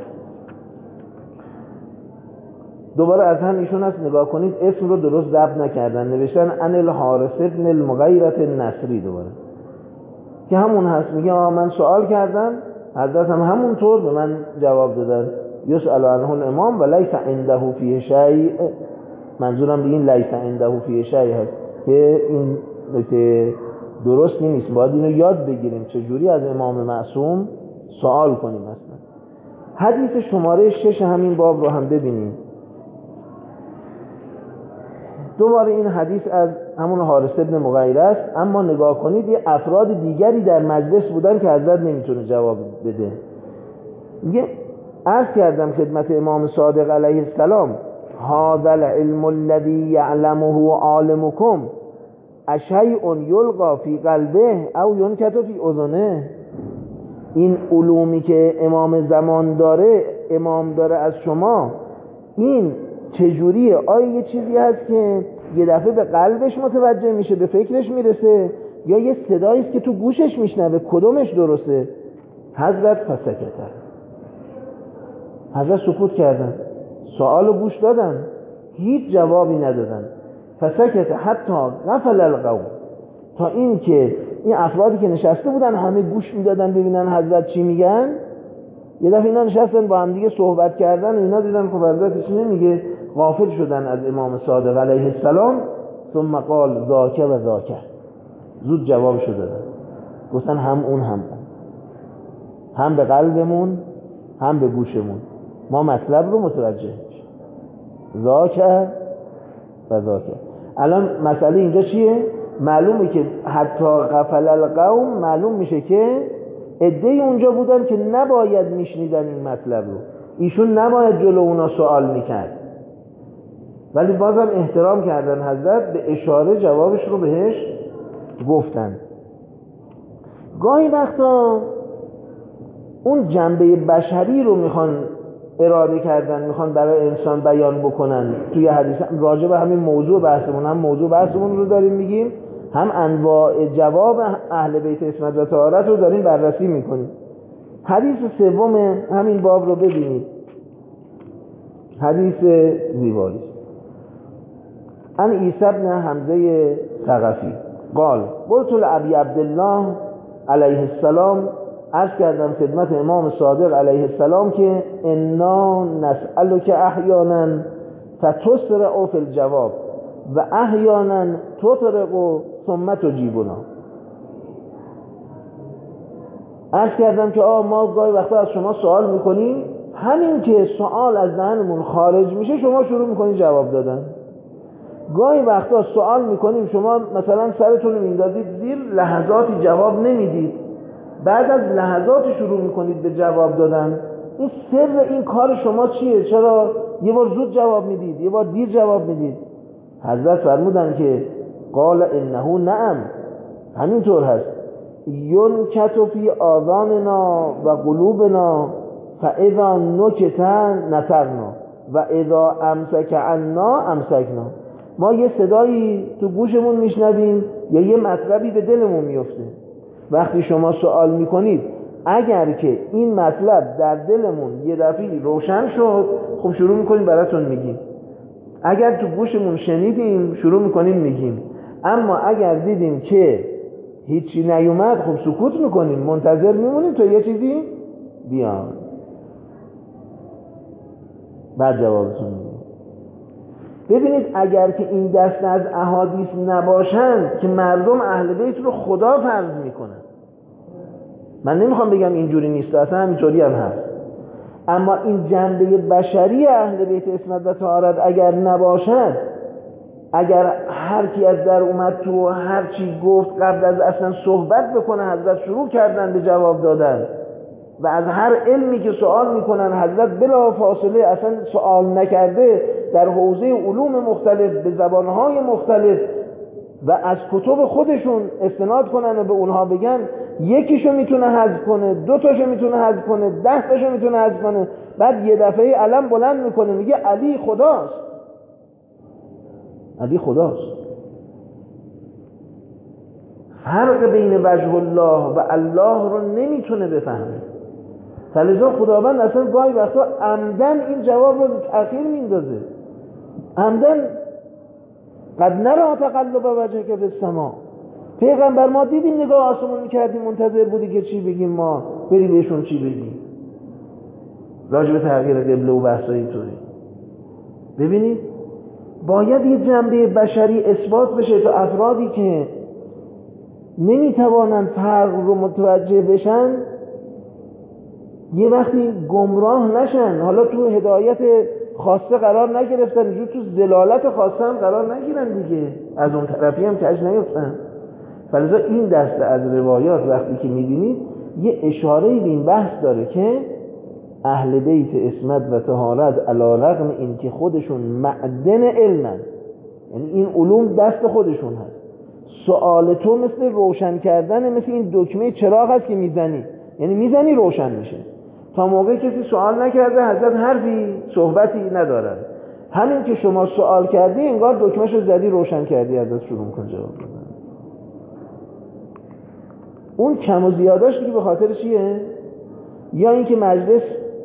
دوباره از هم ایشون هست، نگاه کنید اسم رو درست ضبط نکردن، نوشتن ان الحارث ابن المغیرة النصری دوباره، که همون هست. میگه من سوال کردم، حضرت هم همونطور به من جواب دادن، یسأل عنه الامام و لیس عنده فیه شیء، منظورم به این لیس عنده فیه شیء هست که این نکته درستی نیست. باید اینو یاد بگیریم چجوری از امام معصوم سوال کنیم. مثلا حدیث شماره 6 همین باب رو هم ببینیم. دوباره این حدیث از همون حارث ابن مغیره است، اما نگاه کنید یه افراد دیگری در مجلس بودن که حضرت نمیتونه جواب بده. میگه عرض کردم خدمت امام صادق علیه السلام هذا العلم الذي یعلمه عالمکم اشیء یلقى فی قلبه او ینکت فی اذنه. این علومی که امام زمان داره، امام داره از شما، این چجوریه؟ آیا یه چیزی هست که یه دفعه به قلبش متوجه میشه، به فکرش میرسه، یا یه صدایی است که تو گوشش میشنوه؟ کدومش درسته؟ حضرت فسکته، حضرت سکوت کردن، سوالو گوش دادن، هیچ جوابی ندادن. فسکته حتی غفل القوم، تا این که این افرادی که نشسته بودن همه گوش میدادن ببینن حضرت چی میگن. یه دفعه اینا نشستن با هم دیگه صحبت کردن و اینا دیدن که حضرت چی نمیگه، غافل شدن از امام صادق علیه السلام. ثم قال ذاک و ذاک، زود جوابشو دادن، گفتن هم اون هم اون، هم به قلبمون هم به گوشمون ما مطلب رو متوجه میشیم. ذاک و ذاک. الان مسئله اینجا چیه؟ معلومه که حتی غفل القوم، معلوم میشه که عده‌ای اونجا بودن که نباید میشنیدن این مطلب رو، ایشون نباید جلو اونا سوال میکرد، ولی بازم احترام کردن حضرت، به اشاره جوابش رو بهش گفتن. گاهی وقتا اون جنبه بشری رو میخوان اراده کردن، میخوان برای انسان بیان بکنن. توی حدیث راجع به همین موضوع بحثمون، هم موضوع بحثمون رو داریم میگیم، هم انواع جواب اهل بیت عصمت و طهارت رو داریم بررسی میکنیم. حدیث سوم همین باب رو ببینید، حدیث زیبایی است. عن عیسی بن حمزه ثقفی قال قلت لابی عبدالله علیه السلام، عرض کردم خدمت امام صادق علیه السلام که انا نسألک احیانا فتسرع فی الجواب و احیانا تطرق ثم تجیبنا. عرض کردم که ما گاهی وقتا از شما سوال میکنیم، همین که سوال از ذهنمون خارج میشه شما شروع میکنید جواب دادن. گاهی وقتا سوال میکنیم، شما مثلا سرتون رو میندازید زیر، لحظاتی جواب نمیدید، بعد از لحظات شروع میکنید به جواب دادن. این سر این کار شما چیه؟ چرا یه بار زود جواب میدید، یه بار دیر جواب میدید؟ حضرت فرمودن که قال انه نعم، همینطور هست. ینکت فی آذاننا و قلوبنا فاذا نکت نطقنا و اذا امسک عنا امسکنا. ما یه صدایی تو گوشمون میشنویم یا یه مطلبی به دلمون میفته. وقتی شما سوال میکنید، اگر که این مطلب در دلمون یه دفعه روشن شد، خب شروع میکنیم براتون میگیم. اگر تو گوشمون شنیدیم شروع میکنیم میگیم. اما اگر دیدیم که هیچی نیومد، خب سکوت میکنیم، منتظر میمونیم تا یه چیزی بیاد، بعد جوابتون میدیم. ببینید اگر که این دسته از احادیث نباشند که مردم اهل بیت رو خدا فرض میکنن، من نمیخوام بگم اینجوری نیست، اصلا همینطوری هم هست، اما این جنبه بشری اهل بیت عصمت و طهارت اگر نباشد، اگر هر کی از در اومد تو هر چی گفت قبل از اصلا صحبت بکنه حضرت شروع کردن به جواب دادن، و از هر علمی که سوال میکنن حضرت بلا فاصله اصلا سوال نکرده در حوزه علوم مختلف به زبانهای مختلف و از کتب خودشون استناد کنن و به اونها بگن، یکیشو میتونه حذف کنه، دو تاشو میتونه حذف کنه، 10 تاشو میتونه حذف کنه، بعد یه دفعه علم بلند میکنه میگه علی خداست. علی خداست. فرق بین وجه الله و الله رو نمیتونه بفهمه. فلذا خداوند اصلا گاهی وقتا عمدن این جواب رو تأخیر میندازه، عمدن. قد نرى تقلب وجهک فی السماء. پیغمبر ما دیدیم نگاه آسمون میکردیم، منتظر بودی که چی بگیم، ما بری بهشون چی بگیم راجع به تغییر قبله و بحثایی طوری. ببینید باید یه جنبه بشری اثبات بشه تا افرادی که نمیتوانند فرق رو متوجه بشن، یه وقتی گمراه نشن، حالا تو هدایت خاصه قرار نگرفتن، اینجور تو ضلالت خاصه هم قرار نگیرن دیگه، از اون طرفی هم کج نیفتن. فلذا این دسته از روایات وقتی که میبینید یه اشاره‌ای به این بحث داره که اهل بیت عصمت و طهارت علی رغم این که خودشون معدن علمن، یعنی این علوم دست خودشون هست، سوال تو مثل روشن کردن، مثل این دکمه چراغ هست که میزنی، یعنی میزنی روشن میشه. تا موقع کسی سوال نکرده حضرت حرفی صحبتی ندارن، همین که شما سوال کردی انگار دکمهشو زدی روشن کردی، حضرت شروع کن جواب دادن. اون کم و زیاداش دیگه به خاطر چیه؟ یا اینکه مجلس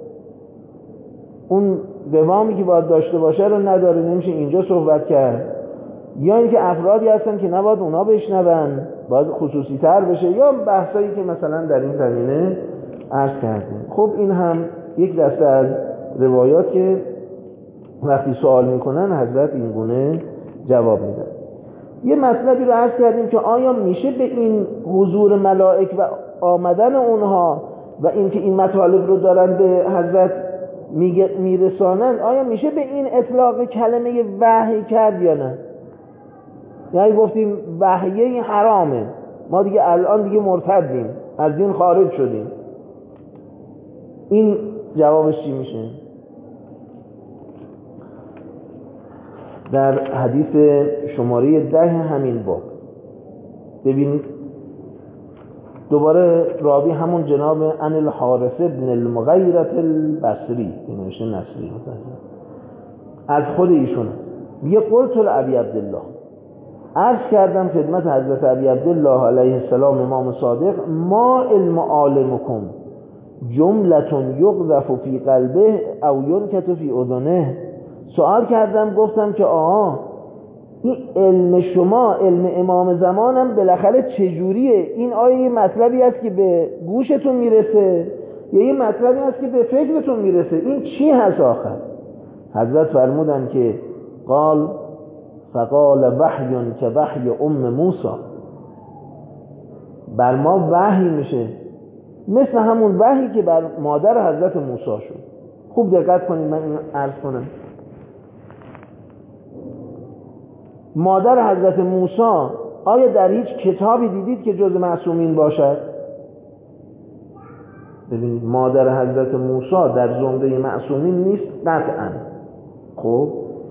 اون قوامی که باید داشته باشه رو نداره، نمیشه اینجا صحبت کرد، یا اینکه افرادی هستن که نباید اونا بشنون، باید خصوصی تر بشه، یا بحثایی که مثلا در این زمینه عرض کردیم. خب این هم یک دسته از روایات که وقتی سوال میکنن حضرت این گونه جواب میدن. یه مطلبی رو عرض کردیم که آیا میشه به این حضور ملائک و آمدن اونها و اینکه این مطالب رو دارن به حضرت میرسانن، آیا میشه به این اطلاق کلمه وحی کرد یا نه؟ یعنی گفتیم وحیه حرامه، ما دیگه الان دیگه مرتدیم، از دین خارج شدیم، این جوابش چی میشه؟ در حدیث شماره 10 همین باب ببینید دوباره راوی همون جناب عن الحارث بن المغیرة البصری، این نوشته نصری، از خود ایشون میگه قلت لابی عبدالله، عرض کردم خدمت حضرت ابی عبدالله علیه السلام امام صادق، ما علم عالمکم جملة یقذف فی قلبه او ینکت فی اذنه. سوال کردم گفتم که این علم شما، علم امام زمانم بالاخره چجوریه؟ این آیا یه مطلبی است که به گوشتون میرسه یا یه مطلبی است که به فکرتون میرسه؟ این چی هست آخر؟ حضرت فرمودن که فقال وحی که وحی موسی، بر ما وحی میشه مثل همون وحی که بر مادر حضرت موسی شد. خوب دقت کنید، من اینو عرض کنم. مادر حضرت موسی آیا در هیچ کتابی دیدید که جز معصومین باشد؟ ببینید مادر حضرت موسی در زمره معصومین نیست قطعا. خب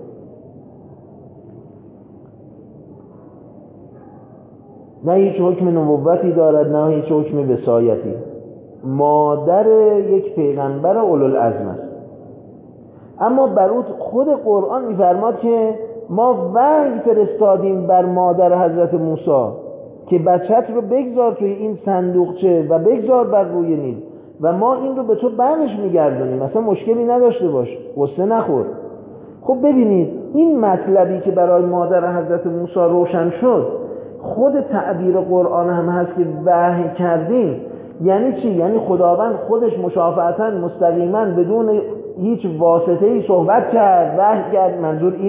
نه هیچ حکم نبوتی دارد، نه هیچ حکم وصایتی، مادر یک پیغمبر اولوالعزم است. اما بر او خود قرآن می‌فرماد که ما وحی فرستادیم بر مادر حضرت موسی که بچت رو بگذار توی این صندوقچه و بگذار بر روی نیل و ما این رو به تو برش میگردونیم، مثلا مشکلی نداشته باش، غصه نخور. خب ببینید این مطلبی که برای مادر حضرت موسی روشن شد، خود تعبیر قرآن هم هست که وحی کردیم. یعنی چی؟ یعنی خداوند خودش مشافهتاً مستقیما بدون هیچ واسطه‌ای صحبت کرد، وحی کرد.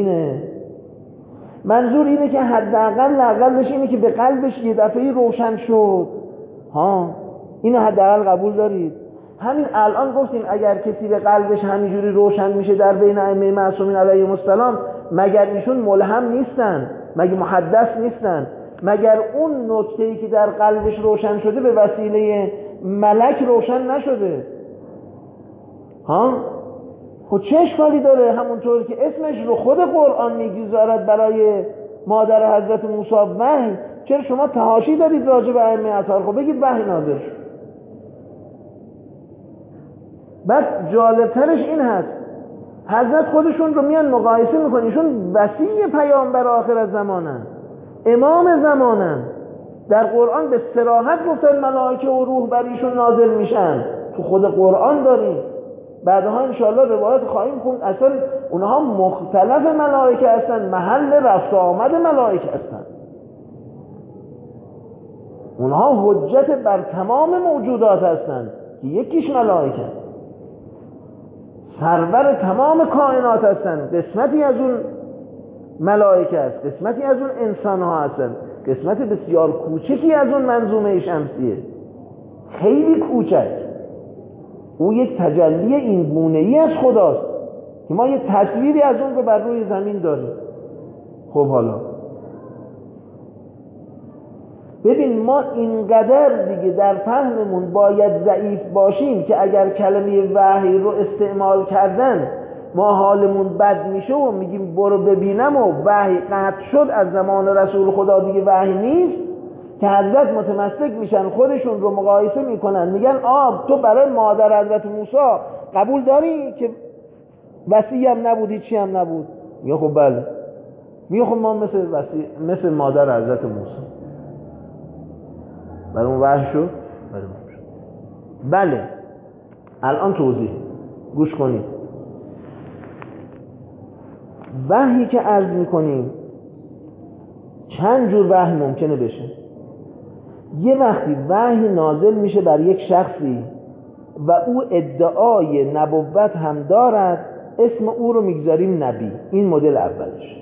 منظور اینه که حداقلش اینه که به قلبش یه دفعه روشن شد. اینو حداقل قبول دارید؟ همین الان گفتیم اگر کسی به قلبش همینجوری روشن میشه در بین ائمه معصومین علیهم السلام، مگر ایشون ملهم نیستن؟ مگر محدث نیستن؟ مگر اون نکته‌ای که در قلبش روشن شده به وسیله ملک روشن نشده؟ خب چه اشکالی داره؟ همونطور که اسمش رو خود قرآن میگذارد برای مادر حضرت موسی وحی، چرا شما تحاشی دارید راجع به ائمه اطهار؟ خب بگید وحی نازل شد. بعد جالبترش این هست حضرت خودشون رو میان مقایسه میکنن، ایشون وصی پیامبر آخر زمانن، امام زمانن، در قرآن به صراحت گفتن ملائکه و روح بر ایشون نازل میشن، تو خود قرآن داریم. بعدها انشاءالله روایت خواهیم خوند اصلا اونها مختلف ملائکه هستن، محل رفت و آمد ملائکه هستن، اونها حجت بر تمام موجودات هستن که یکیش ملائکه، سرور تمام کائنات هستن، قسمتی از اون ملائکه است، قسمتی از اون انسان ها هستن، قسمت بسیار کوچکی از اون منظومه شمسیه، خیلی کوچک. او یک تجلی این گونه‌ای از خداست که ما یه تصویری از اون رو بر روی زمین داریم. خب حالا ببین، ما اینقدر دیگه در فهممون باید ضعیف باشیم که اگر کلمه وحی رو استعمال کردن ما حالمون بد میشه و میگیم برو ببینم و وحی قطع شد از زمان رسول خدا دیگه وحی نیست، که حضرت متمسک میشن خودشون رو مقایسه میکنن میگن تو برای مادر حضرت موسی قبول داری که وصی هم نبود هیچی هم نبود؟ میگه خب بله. میگه خب ما مثل مادر حضرت موسی برای اون وحی شد؟ بله. الان توضیح گوش کنید. وحی که عرض میکنیم چند جور وحی ممکنه بشه. یه وقتی وحی نازل میشه بر یک شخصی و او ادعای نبوت هم دارد، اسم او رو میگذاریم نبی. این مدل اولش.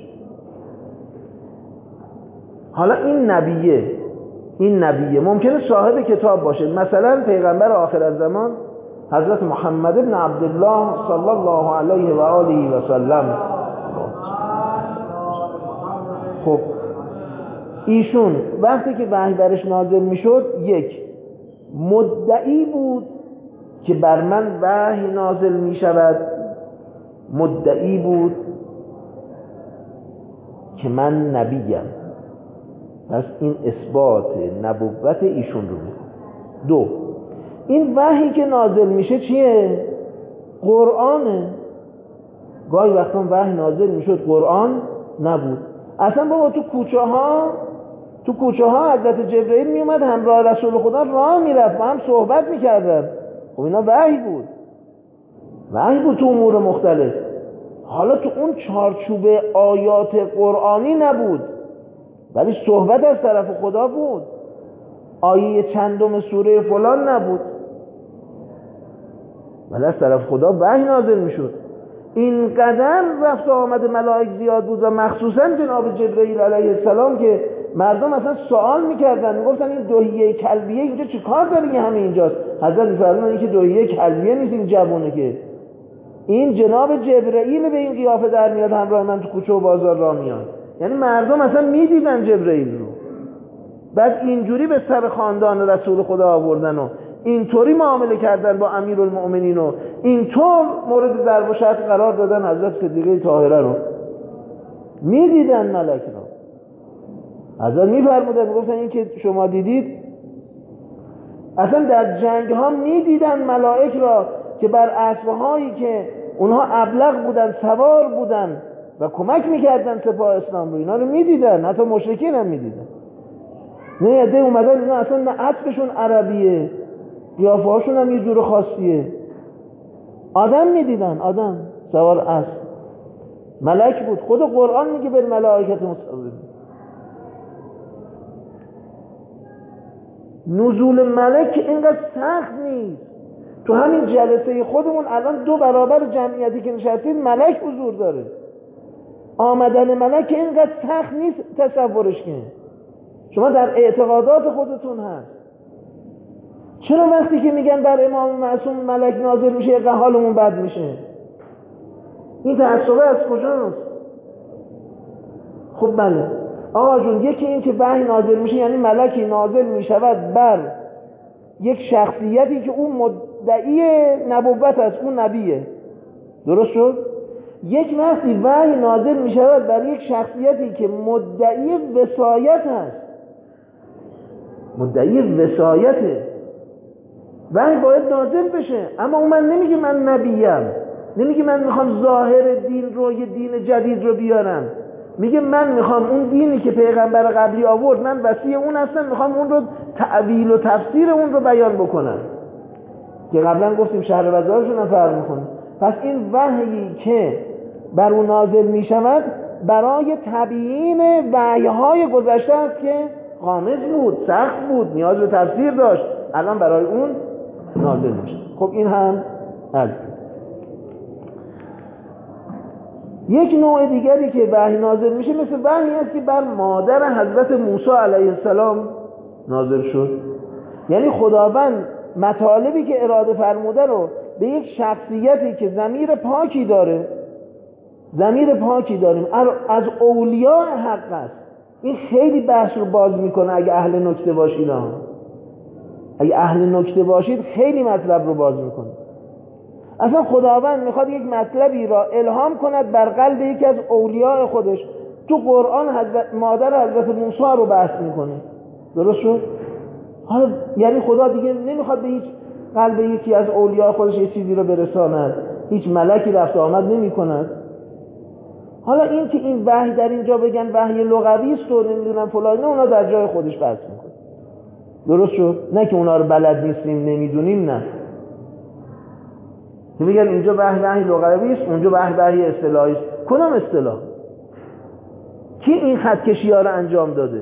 حالا این نبیه ممکنه صاحب کتاب باشه، مثلا پیغمبر آخر الزمان حضرت محمد ابن عبدالله صلی الله علیه و آله و سلم. خب ایشون وقتی که وحی برش نازل میشد، یک مدعی بود که بر من وحی نازل میشود، مدعی بود که من نبیم. پس این اثبات نبوت ایشون رو میکنه. دو، این وحی که نازل میشه چیه؟ قرآنه. گاهی وقتا وحی نازل میشد قرآن نبود. اصلا بابا تو کوچه ها حضرت جبرئیل میومد همراه رسول خدا راه میرفت، با هم صحبت میکردن. خب اینا وحی بود تو امور مختلف. حالا تو اون چارچوب آیات قرآنی نبود، ولی صحبت از طرف خدا بود. آیه چندم سوره فلان نبود، ولی از طرف خدا وحی نازل میشد. اینقدر رفت و آمد ملائک زیاد بود و مخصوصا جناب جبرئیل علیه السلام که مردم اصلا سوال میکردن، میگفتن این دهیه کلبیه اینجا چه کار داره که همه اینجاست؟ حضرت میفرمودن این که دهیه کلبیه نیست، این جوونه که این جناب جبرئیل به این قیافه در میاد همراه من تو کوچه و بازار راه میاد. یعنی مردم اصلا میدیدن جبرئیل رو، بعد اینجوری به سر خاندان رسول خدا آوردن و اینطوری معامله کردن با امیرالمؤمنین و اینطور مورد ضرب و شتم قرار دادن حضرت صدیقه طاهره رو. میدیدن ملک رو. حضرت میفرمودن، میگفتن این که شما دیدید، اصلا در جنگ ها میدیدن ملائک را که بر اسبهایی که اونها ابلغ بودن سوار بودن و کمک میکردن سپاه اسلام رو. اینا رو میدیدن، حتی مشرکین هم میدیدن. نه عده اومدن اینا اصلا نه اسبشون عربیه، قیافه هاشون هم یه جور خاصیه. آدم میدیدن، آدم سوار اسب، ملک بود. خود قرآن میگه بر ملائکت مصومین. نزول ملک اینقدر سخت نیست. تو همین جلسه خودمون الان 2 برابر جمعیتی که نشستید ملک حضور داره. آمدن ملک اینقدر سخت نیست تصورش کنید. شما در اعتقادات خودتون هست. چرا وقتی که میگن بر امام معصوم ملک نازل میشه یه حالمون بد میشه؟ این تعصبه از کجاست؟ خب بله آقا جون، یکی این که وحی نازل میشه یعنی ملکی نازل میشود بر یک شخصیتی که اون مدعی نبوت است، اون نبیه. درست شد؟ یک وقتی وحی نازل میشود بر یک شخصیتی که مدعی وصایت است، مدعی وصایته، وحی باید نازل بشه. اما اون من نمیگه من نبیم، نمیگه من میخوام ظاهر دین رو، یه دین جدید رو بیارم. میگه من میخوام اون دینی که پیغمبر قبلی آورد، من وصی اون هستم، میخوام اون رو تعویل و تفسیر اون رو بیان بکنم که قبلا گفتیم شهر وزارشون هم فرق میکنه. پس این وحیی که بر اون نازل میشود برای تبیین وحیهای گذشته است که غامض بود، سخت بود، نیاز به تفسیر داشت، الان برای اون نازل میشه. خب این هم از یک نوع دیگری که وحی نازل میشه مثل وحی است که بر مادر حضرت موسی علیه السلام نازل شد. یعنی خداوند مطالبی که اراده فرموده رو به یک شخصیتی که ضمیر پاکی داره، ضمیر پاکی داریم، از اولیاء حق است. این خیلی بحث رو باز میکنه. اگه اهل نکته باشید، اگه اهل نکته باشید خیلی مطلب رو باز میکنه. اصلا خداوند میخواد یک مطلبی را الهام کند بر قلب یکی از اولیاء خودش. تو قرآن مادر حضرت موسی رو بحث میکنه. درست شد؟ حالا یعنی خدا دیگه نمیخواد به هیچ قلب یکی از اولیاء خودش یه چیزی رو برساند، هیچ ملکی رفت آمد نمی کند. حالا این که این وحی در اینجا بگن وحی لغوی است و نمیدونم فلان، نه، اونا در جای خودش بحث میکنه. درست شد؟ نه که اونا رو بلد نیستیم نمیدونیم، نه، که بگن اینجا وحی لغوی است، اونجا وحی اصطلاحی است. کدام اصطلاح؟ کی این خط کشی‌ها رو انجام داده؟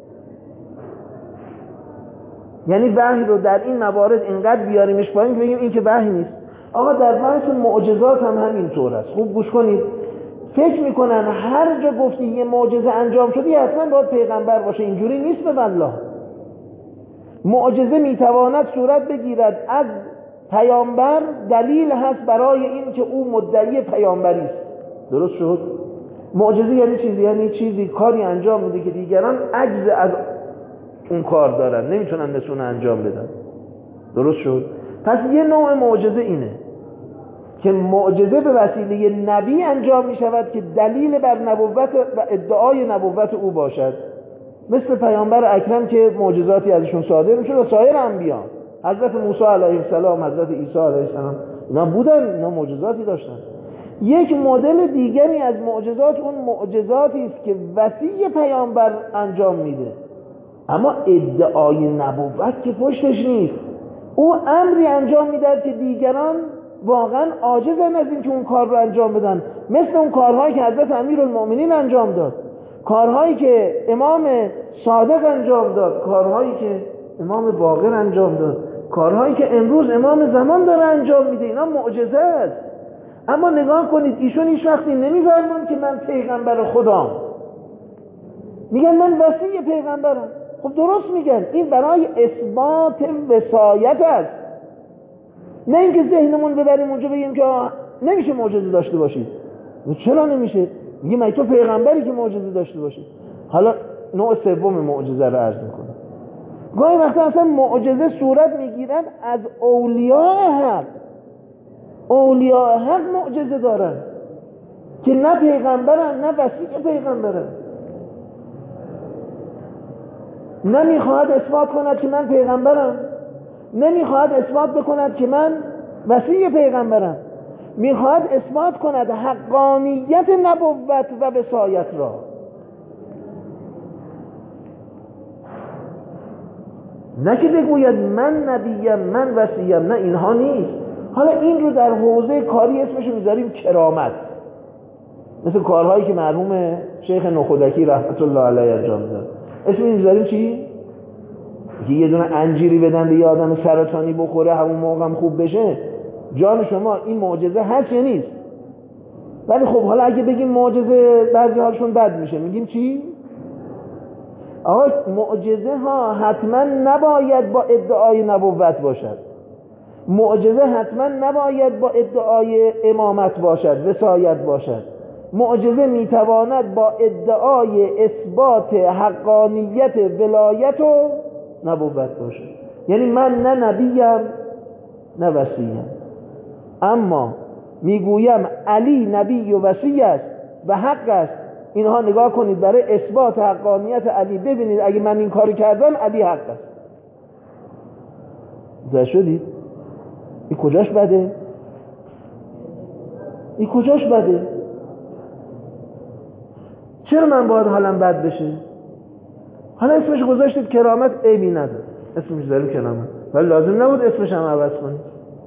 یعنی وحی رو در این موارد اینقدر بیاریمش پایین که بگیم این که وحی نیست. آقا در بحث معجزات هم همینطور است. خوب گوش کنید. فکر میکنن هر جا گفتی یه معجزه انجام شده حتما باید پیغمبر باشه. اینجوری نیست. به والله معجزه میتواند صورت بگیرد از پیامبر، دلیل هست برای این که او مدعی پیامبری است. درست شد؟ معجزه یعنی چیزی کاری انجام میده که دیگران عجز از اون کار دارن، نمیتونن مثل اون انجام بدن. درست شد؟ پس یه نوع معجزه اینه که معجزه به وسیله نبی انجام میشود که دلیل بر نبوت و ادعای نبوت او باشد، مثل پیامبر اکرم که معجزاتی ازشون صادر میشه و سایر انبیا. حضرت موسی علیه السلام، حضرت عیسی علیه السلام، اینا بودن، اینا معجزاتی داشتن. یک مدل دیگری از معجزات اون معجزاتی است که وصی پیامبر انجام میده، اما ادعای نبوت که پشتش نیست. او امری انجام میدهد که دیگران واقعا عاجزن از این که اون کار رو انجام بدن، مثل اون کارهایی که حضرت امیرالمؤمنین انجام داد، کارهایی که امام صادق انجام داد، کارهایی که امام باقر انجام داد، کارهایی که امروز امام زمان داره انجام میده. اینا معجزه است. اما نگاه کنید، ایشون هیچ وقتی نمیفرمان که من پیغمبر خدام، میگن من وصی پیغمبرم. خب درست میگن، این برای اثبات وصایت است، نه اینکه ذهنمون ببریم اونجا بگیم که نمیشه معجزه داشته باشید. چرا نمیشه؟ میگه مگه تو پیغمبری که معجزه داشته باشی؟ حالا نوع سوم معجزه رو عرض میکنم. گاهی وقتا اصلا معجزه صورت میگیرن از اولیاء حق. اولیاء حق معجزه دارن که نه پیغمبرن نه وصی پیغمبرن. نمیخواهد اثبات کند که من پیغمبرم، نمیخواهد اثبات بکند که من وصی پیغمبرم، میخواهد اثبات کند حقانیت نبوت و وصایت را. نه که بگوید من نبیم، من وصیم، نه، اینها نیست. حالا این رو در حوزه کاری اسمشو میذاریم کرامت، مثل کارهایی که مرحوم شیخ نخودکی رحمت الله علیه انجام داد. اسم این میذاریم چی؟ که یه دونه انجیری بدن به یه آدم سرطانی بخوره همون موقع هم خوب بشه. جان شما، این معجزه هست یا نیست؟ ولی خب حالا اگه بگیم معجزه بعضی هاشون بد میشه، میگیم چی؟ آقا معجزه ها حتما نباید با ادعای نبوت باشد، معجزه حتما نباید با ادعای امامت باشد، وصایت باشد. معجزه میتواند با ادعای اثبات حقانیت ولایت و نبوت باشد. یعنی من نه نبیم نه وصیم، اما میگویم علی نبی و وصی است و حق است. اینها نگاه کنید، برای اثبات حقانیت علی ببینید اگه من این کاری کردم علی حق است. متوجه شدید؟ این کجاش بده؟ این کجاش بده؟ چرا من باید حالم بد بشه؟ حالا اسمش گذاشتید کرامت، عیبی نداره، اسمش داریم کرامت، ولی لازم نبود اسمش هم عوض کنید،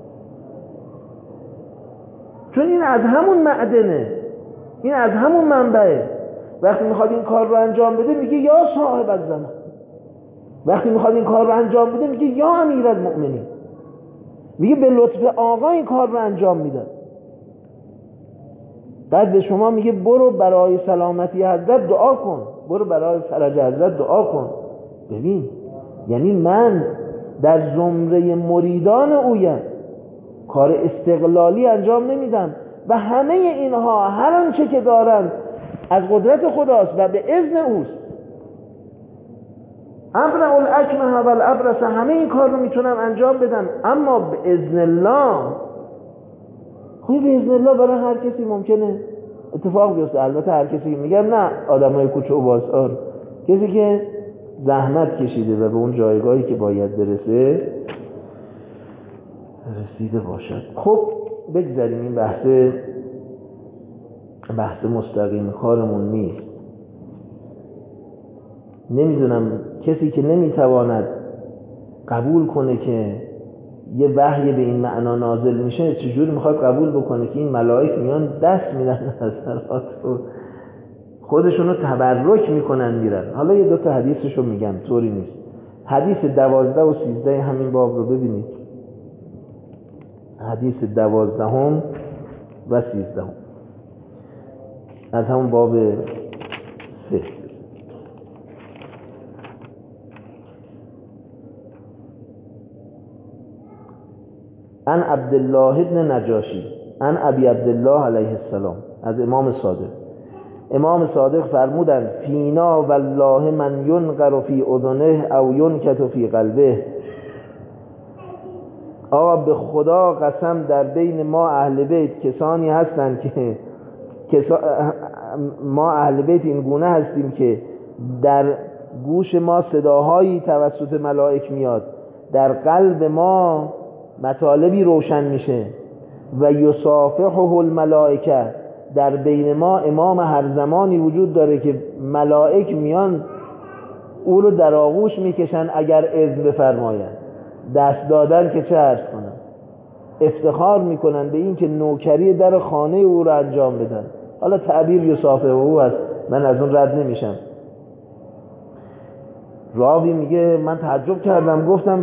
چون این از همون معدنه، این از همون منبعه. وقتی میخواد این کار رو انجام بده میگه یا صاحب الزمان، وقتی میخواد این کار رو انجام بده میگه یا امیرالمؤمنین، میگه به لطف آقا این کار رو انجام میده. بعد به شما میگه برو برای سلامتی حضرت دعا کن، برو برای فرج حضرت دعا کن. ببین یعنی من در زمره مریدان اویم، کار استقلالی انجام نمیدم و همه اینها هر آنچه که دارن از قدرت خداست و به اذن اوست. ابرأ الاکمه و الابرص، همه این کار رو میتونم انجام بدم، اما به اذن الله، خب به اذن الله برای هر کسی ممکنه اتفاق بیفته. البته هر کسی میگم نه آدمای کوچه و بازار، کسی که زحمت کشیده و به اون جایگاهی که باید برسه رسیده باشد. خب بگذاریم، این بحث مستقیم کارمون نیست. نمیدونم کسی که نمیتواند قبول کنه که یه وحی به این معنا نازل میشه چجوری میخواد قبول بکنه که این ملائک میان دست میدن حضرات رو، خودشونو تبرک میکنن میرن. حالا یه دوتا حدیثشو میگم، طوری نیست. حدیث 12 و 13 همین باب رو ببینید، حدیث 12 و 13 از همون باب 3. عن عبدالله ابن نجاشی عن ابی عبدالله علیه السلام، از امام صادق. امام صادق فرمودند فینا والله من ینقر فی اذنه او ینکت فی قلبه. آقا به خدا قسم در بین ما اهل بیت کسانی هستند که ما اهل بیت این گونه هستیم که در گوش ما صداهایی توسط ملائک میاد، در قلب ما مطالبی روشن میشه و یصافحه الملائکه، در بین ما امام هر زمانی وجود داره که ملائک میان او رو در آغوش میکشن اگر اذن بفرمایند. دست دادن که چه عرض کنن، افتخار میکنن به این که نوکری در خانه او رو انجام بدن. حالا تعبیر یصافحه او هست، من از اون رد نمیشم. راوی میگه من تعجب کردم،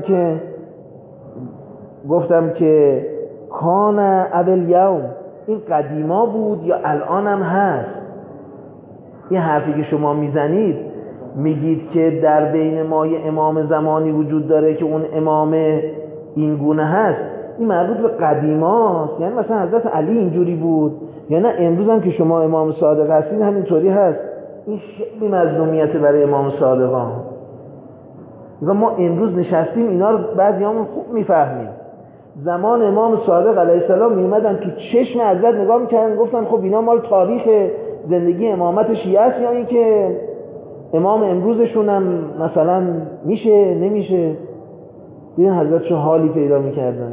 گفتم که کان اول یوم، این قدیما بود یا الان هم هست؟ این حرفی که شما میزنید میگید که در بین ما یه امام زمانی وجود داره که اون امام این گونه هست، این مربوط به قدیماست؟ یعنی مثلا حضرت علی اینجوری بود یا نه امروز هم که شما امام صادق هستین همینطوری هست؟ این خیلی مظلومیت برای امام صادقان. و ما امروز نشستیم اینا رو بعضیامون خوب میفهمیم. زمان امام صادق علیه السلام میومدن تو چشم حضرت نگاه میکردن، گفتن خب اینا مال تاریخ زندگی امامت شیعه است یا این که امام امروزشون هم مثلا میشه نمیشه؟ ببین حضرت چه حالی پیدا میکردن.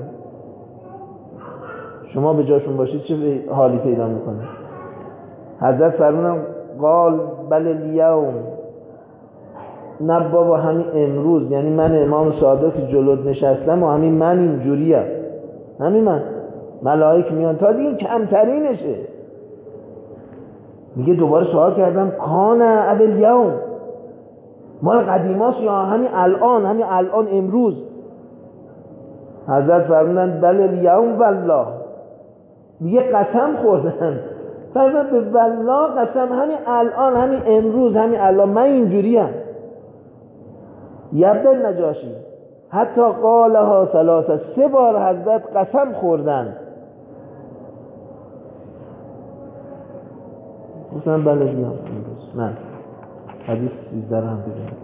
شما به جاشون باشید چه حالی پیدا میکنه؟ حضرت فرمودن قال بل الیوم، نه بابا همین امروز، یعنی من امام صادق جلوت نشستم و همین من اینجوریم، همین من ملائک میان، تا دیگه کمترینشه. میگه دوباره سوال کردم کان اول یوم، مال قدیماست یا همین الان امروز؟ حضرت فرمودن بل الیوم والله، دیگه قسم خوردن، فرمودن به والله قسم، همین الان، همین امروز، همین الان من اینجوریم. یبدل نجاشی حتی قالها 3 بار حضرت قسم خوردن. گفتم بله بیام امروز. نه حدیث 13 هم ببینم.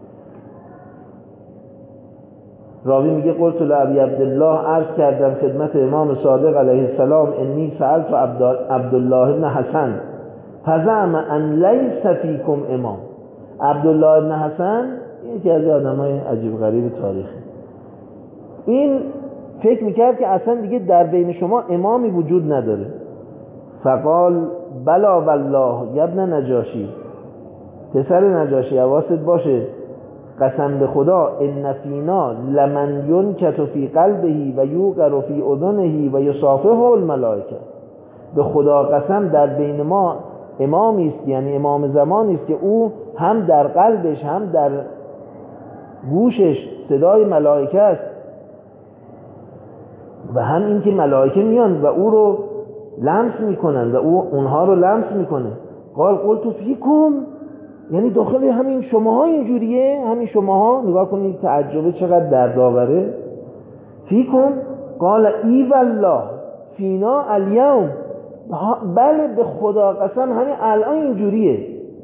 راوی میگه قلت لابی عبدالله، عرض کردم خدمت امام صادق علیه السلام انی سألت عبدالله ابن حسن فزعم ان لیس فیکم امام. عبدالله ابن حسن یکی از آدمای عجیب غریب تاریخی، این فکر میکرد که اصلا دیگه در بین شما امامی وجود نداره. فقال بلا والله ابن نجاشی، پسر نجاشی حواست باشه، قسم به خدا ان فینا لمن ینکت فی قلبه و یوقر فی اذنه و یصافحه الملائکه. به خدا قسم در بین ما امامی است، یعنی امام زمانی است که او هم در قلبش هم در گوشش صدای ملائکه است و هم این که ملائکه میان و او رو لمس میکنن و او اونها رو لمس میکنه. قال قلت فیکم، یعنی داخل همین شماها اینجوریه، همین شماها. نگاه کنید تعجبه چقدر دردآوره. فیکم قال ای والله فینا الیوم، بله به خدا قسم همین الان اینجوریه.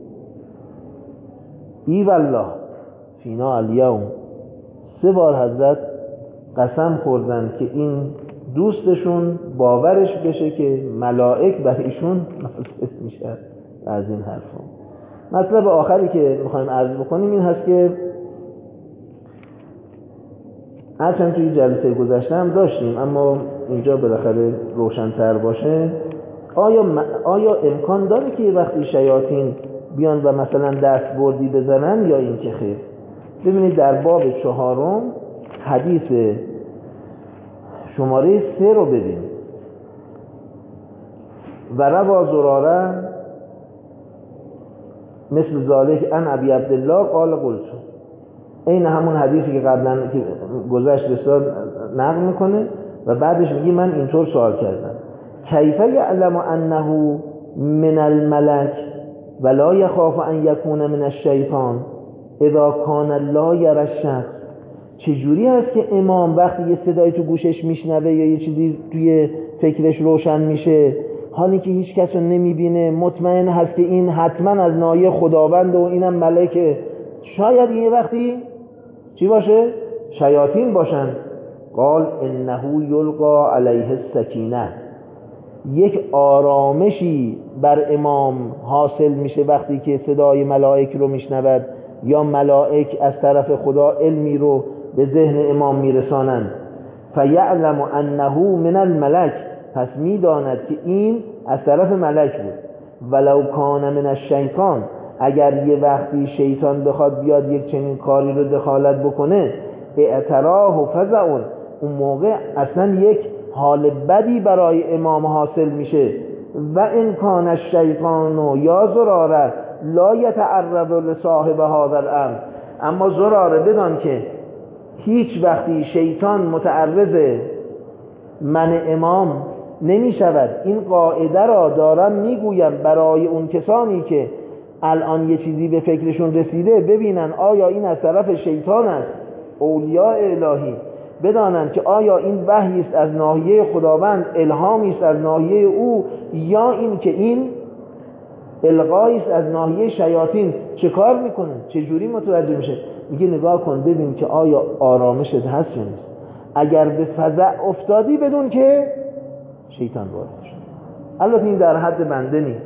ای والله فینا الیوم، 3 بار حضرت قسم خوردن که این دوستشون باورش بشه که ملائک بر ایشون نازل میشه. از این حرفا مطلب آخری که میخوایم عرض بکنیم این هست که هرچند توی جلسه گذشته هم داشتیم اما اینجا بالاخره روشن‌تر باشه، آیا امکان داره که یه وقتی شیاطین بیان و مثلا دست بردی بزنن یا این که خیر؟ ببینید در باب 4 حدیث شماره 3 رو ببینید. و روا زراره مثل ذالک ان ابی عبدالله قال قلت، این همون حدیثی که قبلا که گذشت بسیار نقل میکنه و بعدش میگه من اینطور سوال کردم کیف یعلم انه من الملک ولا یخاف ان یکون من الشیطان اذا کان لا یری الشخص. چجوری هست که امام وقتی یه صدایی تو گوشش میشنوه یا یه چیزی توی فکرش روشن میشه، حالی که هیچ کس رو نمیبینه، مطمئن هست که این حتما از ناحیه خداوند و اینم ملکه، شاید یه وقتی چی باشه؟ شیاطین باشن. قال انه یلقا علیه السکینه، یک آرامشی بر امام حاصل میشه وقتی که صدای ملائک رو میشنود یا ملائک از طرف خدا علمی رو به ذهن امام میرسانند. فیعلم انه من الملک، پس میداند که این از طرف ملک بود. ولو کان من الشیطان، اگر یه وقتی شیطان بخواد بیاد یک چنین کاری رو دخالت بکنه، اعتراه و فزعون، اون موقع اصلا یک حال بدی برای امام حاصل میشه. و ان کان الشیطان یا زراره لا یتعرض لصاحب هذا الامر، اما زراره بدان که هیچ وقتی شیطان متعرض من امام نمی شود. این قاعده را دارم میگویم برای اون کسانی که الان یه چیزی به فکرشون رسیده، ببینن آیا این از طرف شیطان است، اولیاء الهی، بدانند که آیا این وحی است از ناحیه خداوند، الهامی است از ناحیه او، یا این که این القایی است از ناحیه شیاطین. چه کار میکنه؟ چه جوری متوجه میشه؟ میگه نگاه کن ببین که آیا آرامشت هست یا نیست. اگر به فزع افتادی بدون که شیطان وارد شد. البته این در حد بنده نیست.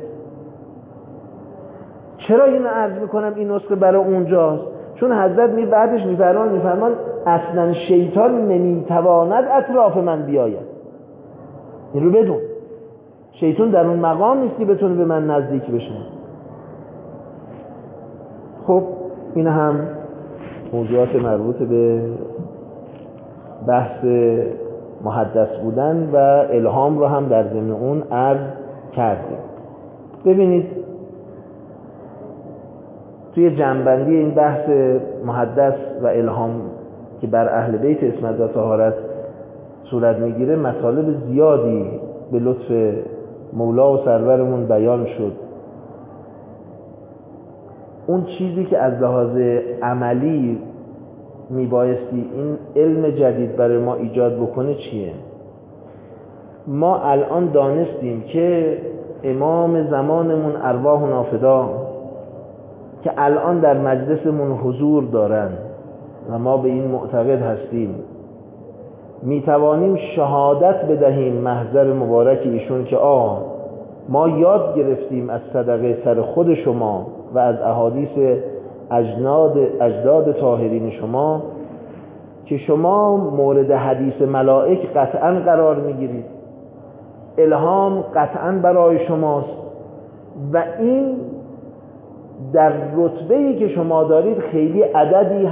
چرا اینو عرض میکنم این نسخه برای اونجاست؟ چون حضرت بعدش میفرمان اصلا شیطان نمیتواند اطراف من بیاید. این رو بدون، شیطان در اون مقام نیست که بتونه به من نزدیک بشه. خب این هم موضوعات مربوط به بحث محدث بودن و الهام رو هم در ضمن اون عرض کردیم. ببینید توی جنبندی این بحث محدث و الهام که بر اهل بیت عصمت و طهارت صورت میگیره، مطالب زیادی به لطف مولا و سرورمون بیان شد. اون چیزی که از لحاظ عملی میبایستی این علم جدید برای ما ایجاد بکنه چیه؟ ما الان دانستیم که امام زمانمون ارواح نافدا که الان در مجلسمون حضور دارن و ما به این معتقد هستیم، میتوانیم شهادت بدهیم محضر مبارک ایشون که ما یاد گرفتیم از صدقه سر خود شما و از احادیث اجداد طاهرین شما که شما مورد حدیث ملائک قطعا قرار میگیرید، الهام قطعا برای شماست و این در رتبه‌ای که شما دارید خیلی عددی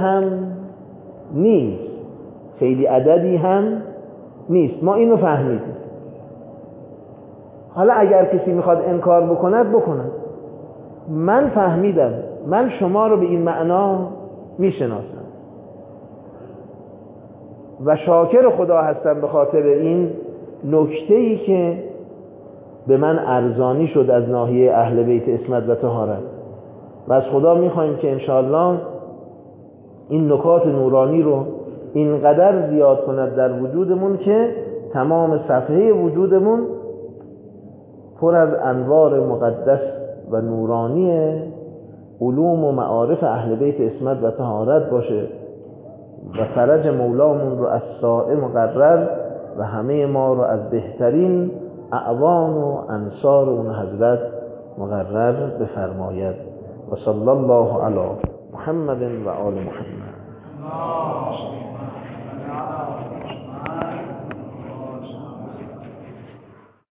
هم نیست. ما اینو فهمیدیم. حالا اگر کسی میخواد انکار بکند من فهمیدم، من شما رو به این معنا میشناسم و شاکر خدا هستم به خاطر این نکته‌ای که به من ارزانی شد از ناحیه اهل بیت عصمت و طهارت و از خدا میخوایم که انشاءالله این نکات نورانی رو اینقدر زیاد کند در وجودمون که تمام صفحه وجودمون پر از انوار مقدس و نورانی علوم و معارف اهل بیت عصمت و طهارت باشه و فرج مولامون رو از سائه مقرر و همه ما رو از بهترین اعوان و انصار اون حضرت مقرر بفرماید و صلی الله علی محمد و آل محمد.